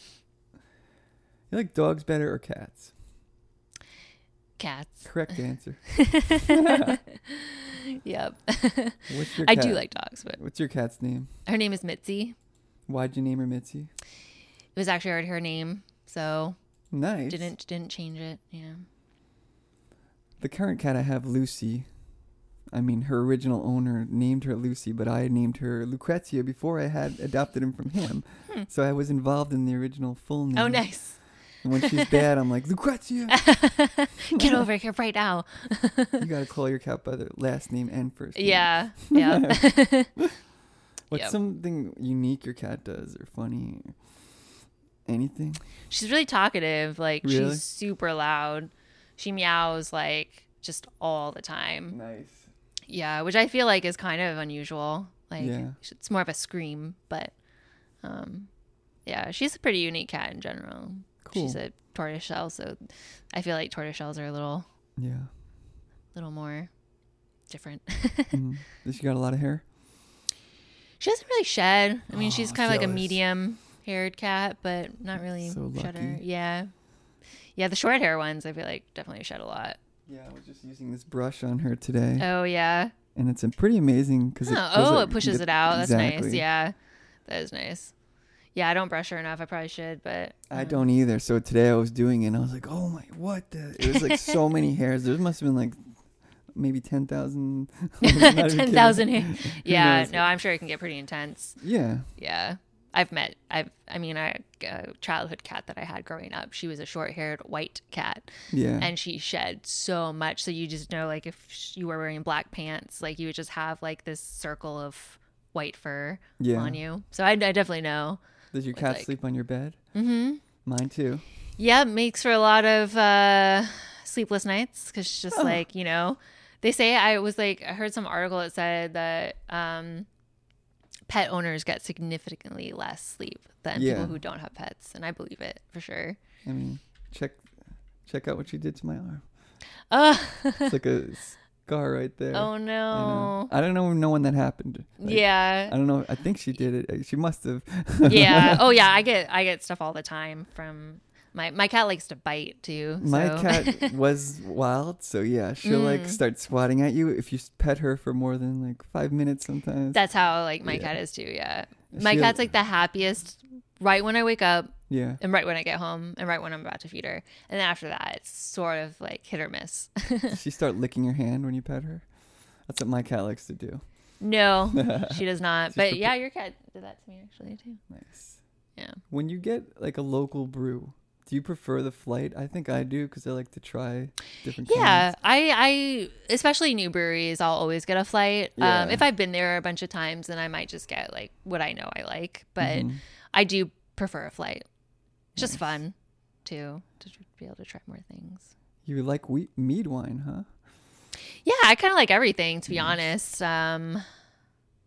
Speaker 1: like dogs better or cats?
Speaker 2: Cats.
Speaker 1: Correct answer.
Speaker 2: Yep.
Speaker 1: What's your
Speaker 2: I
Speaker 1: cat?
Speaker 2: do like dogs, but
Speaker 1: What's your cat's name?
Speaker 2: her name is Mitzi.
Speaker 1: Why'd you name her Mitzi?
Speaker 2: It was actually already her name, so
Speaker 1: Nice.
Speaker 2: didn't change it. Yeah.
Speaker 1: The current cat I have, Lucy. I mean, her original owner named her Lucy, but I named her Lucrezia before I had adopted him from him. So I was involved in the original full name.
Speaker 2: Oh, nice.
Speaker 1: And when she's bad, I'm like, Lucrezia!
Speaker 2: Get over here right now.
Speaker 1: You gotta call your cat by their last name and first name.
Speaker 2: Yeah. Yeah.
Speaker 1: What's something unique your cat does or funny? Or anything?
Speaker 2: She's really talkative. Like,
Speaker 1: Really?
Speaker 2: she's super loud. She meows, like, just all the time.
Speaker 1: Nice.
Speaker 2: Yeah, which I feel like is kind of unusual. Like,
Speaker 1: Yeah.
Speaker 2: it's more of a scream, but yeah, she's a pretty unique cat in general.
Speaker 1: Cool.
Speaker 2: She's a tortoiseshell, so I feel like tortoiseshells are a little more different.
Speaker 1: Does she got a lot of hair?
Speaker 2: She doesn't really shed. I mean, she's kind of like a
Speaker 1: jealous.
Speaker 2: medium-haired cat, but not really
Speaker 1: So
Speaker 2: shedder.
Speaker 1: lucky.
Speaker 2: Yeah. Yeah, the short hair ones, I feel like definitely shed a lot.
Speaker 1: Yeah, I was just using this brush on her today.
Speaker 2: Oh, yeah.
Speaker 1: And it's pretty amazing because
Speaker 2: it pushes it out. That's nice.
Speaker 1: Exactly.
Speaker 2: Yeah, that is nice. Yeah, I don't brush her enough. I probably should, but
Speaker 1: I don't either. So today I was doing it and I was like, oh my, what the? It was like so many hairs. There must have been like maybe 10,000.
Speaker 2: 10,000 hair. Yeah,
Speaker 1: knows?
Speaker 2: no, I'm sure it can get pretty intense.
Speaker 1: Yeah.
Speaker 2: Yeah. I a childhood cat that I had growing up. She was a short-haired white cat.
Speaker 1: Yeah.
Speaker 2: And she shed so much. So you just know, like, if you were wearing black pants, like, you would just have, like, this circle of white fur on you. So I definitely know.
Speaker 1: Does your cat sleep on your bed?
Speaker 2: Mm-hmm.
Speaker 1: Mine too.
Speaker 2: Yeah, makes for a lot of sleepless nights because it's just like, you know, they say I heard some article that said that pet owners get significantly less sleep than people who don't have pets, and I believe it for sure.
Speaker 1: I mean, check out what she did to my arm. It's like a scar right there.
Speaker 2: Oh no!
Speaker 1: I don't know when that happened. Like,
Speaker 2: yeah.
Speaker 1: I don't know. I think she did it. She must have.
Speaker 2: Yeah. Oh yeah. I get stuff all the time from my cat likes to bite too. So.
Speaker 1: My cat was wild, so yeah, she'll like start swatting at you if you pet her for more than like 5 minutes sometimes.
Speaker 2: That's how like my cat is too. Yeah. My cat's like the happiest right when I wake up.
Speaker 1: Yeah.
Speaker 2: And right when I get home and right when I'm about to feed her. And then after that, it's sort of like hit or miss.
Speaker 1: Does she start licking your hand when you pet her? That's what my cat likes to do.
Speaker 2: No, she does not. But yeah, your cat did that to me actually too.
Speaker 1: Nice.
Speaker 2: Yeah.
Speaker 1: When you get like a local brew, do you prefer the flight? I think I do because I like to try different
Speaker 2: Yeah,
Speaker 1: kinds.
Speaker 2: I especially new breweries, I'll always get a flight.
Speaker 1: Yeah.
Speaker 2: If I've been there a bunch of times, then I might just get like what I know I like. But I do prefer a flight. It's just fun too to be able to try more things.
Speaker 1: You like mead wine, huh?
Speaker 2: Yeah, I kind of like everything to be honest.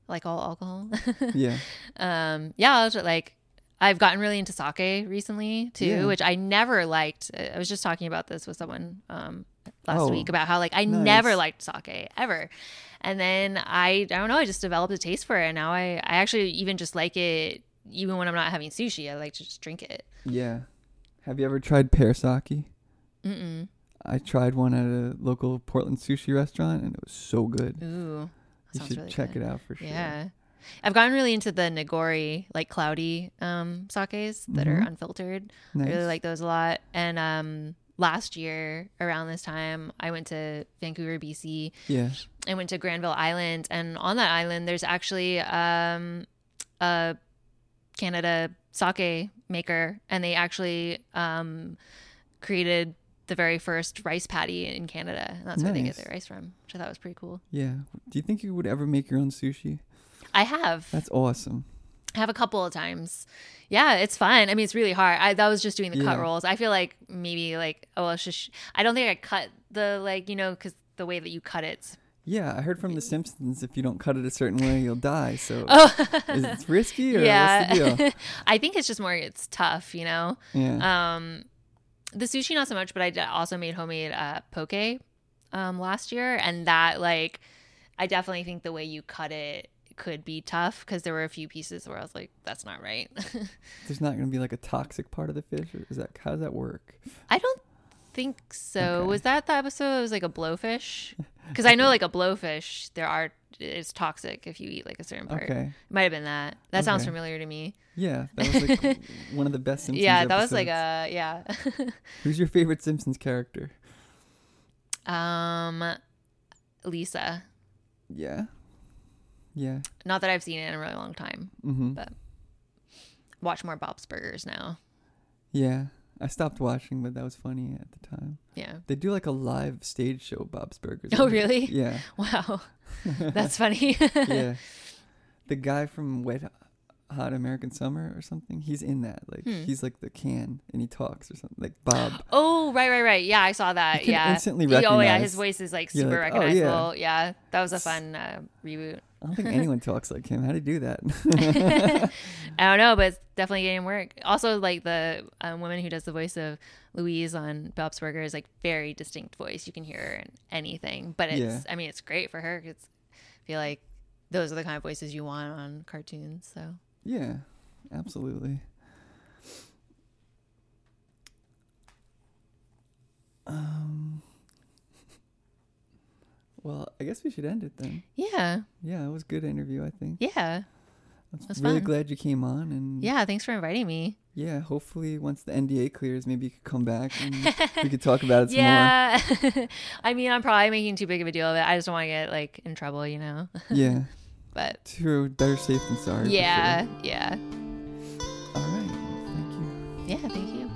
Speaker 2: like all alcohol.
Speaker 1: Yeah.
Speaker 2: Yeah, like I've gotten really into sake recently too, which I never liked. I was just talking about this with someone last week about how like I never liked sake ever. And then I don't know, I just developed a taste for it. And now I actually even just like it even when I'm not having sushi. I like to just drink it.
Speaker 1: Yeah. Have you ever tried pear sake?
Speaker 2: Mm-mm.
Speaker 1: I tried one at a local Portland sushi restaurant and it was so good.
Speaker 2: Ooh.
Speaker 1: You should
Speaker 2: really
Speaker 1: check
Speaker 2: good.
Speaker 1: it out for sure.
Speaker 2: Yeah. I've gotten really into the Nagori, like cloudy sakes that are unfiltered.
Speaker 1: Nice.
Speaker 2: I really like those a lot. And last year around this time, I went to Vancouver, BC.
Speaker 1: Yeah.
Speaker 2: I went to Granville Island, and on that island, there's actually a Canada sake maker, and they actually created the very first rice paddy in Canada. And that's where they get their rice from, which I thought was pretty cool.
Speaker 1: Yeah. Do you think you would ever make your own sushi?
Speaker 2: I have.
Speaker 1: That's awesome.
Speaker 2: I have a couple of times. Yeah, it's fun. I mean, it's really hard. That was just doing the cut rolls. I feel like maybe like, I don't think I cut the like, because the way that you cut it.
Speaker 1: Yeah, I heard from The Simpsons if you don't cut it a certain way, you'll die. So is it risky or what's the deal?
Speaker 2: I think it's just more, it's tough,
Speaker 1: Yeah.
Speaker 2: The sushi, not so much, but I also made homemade poke last year. And that like, I definitely think the way you cut it could be tough because there were a few pieces where I was like, that's not right.
Speaker 1: There's not going to be like a toxic part of the fish? Or how does that work?
Speaker 2: I don't think so. Okay. Was that the episode? It was like a blowfish? Because I know like a blowfish, it's toxic if you eat like a certain part. Okay. It might have been that. That sounds familiar to me.
Speaker 1: Yeah, that was like one of the best Simpsons
Speaker 2: that
Speaker 1: episodes.
Speaker 2: was like yeah.
Speaker 1: Who's your favorite Simpsons character?
Speaker 2: Lisa.
Speaker 1: Yeah. Yeah.
Speaker 2: Not that I've seen it in a really long time, but watch more Bob's Burgers now.
Speaker 1: Yeah. I stopped watching, but that was funny at the time.
Speaker 2: Yeah.
Speaker 1: They do like a live stage show, Bob's Burgers.
Speaker 2: Oh, really?
Speaker 1: Yeah.
Speaker 2: Wow. That's funny.
Speaker 1: Yeah. The guy from Wet Hot American Summer or something, he's in that. Like he's like the can and he talks or something. Like Bob.
Speaker 2: Oh, right. Yeah, I saw that.
Speaker 1: You can instantly recognize.
Speaker 2: Oh, yeah. His voice is like super recognizable. Oh, yeah. That was a fun reboot.
Speaker 1: I don't think anyone talks like him. How do you do that?
Speaker 2: I don't know, but it's definitely getting work. Also, like the woman who does the voice of Louise on Bob's Burgers, like very distinct voice. You can hear her in anything, but it's, I mean, it's great for her because I feel like those are the kind of voices you want on cartoons. So
Speaker 1: yeah, absolutely. Well, I guess we should end it then.
Speaker 2: Yeah.
Speaker 1: Yeah, it was a good interview, I think.
Speaker 2: Yeah.
Speaker 1: I'm really glad you came on. And
Speaker 2: yeah, thanks for inviting me.
Speaker 1: Yeah, hopefully once the NDA clears, maybe you could come back and we could talk about it some more.
Speaker 2: Yeah. I mean, I'm probably making too big of a deal of it. I just don't want to get like in trouble,
Speaker 1: Yeah.
Speaker 2: But
Speaker 1: true. Better safe than sorry.
Speaker 2: Yeah.
Speaker 1: For sure.
Speaker 2: Yeah.
Speaker 1: All right. Well, thank you.
Speaker 2: Yeah, thank you.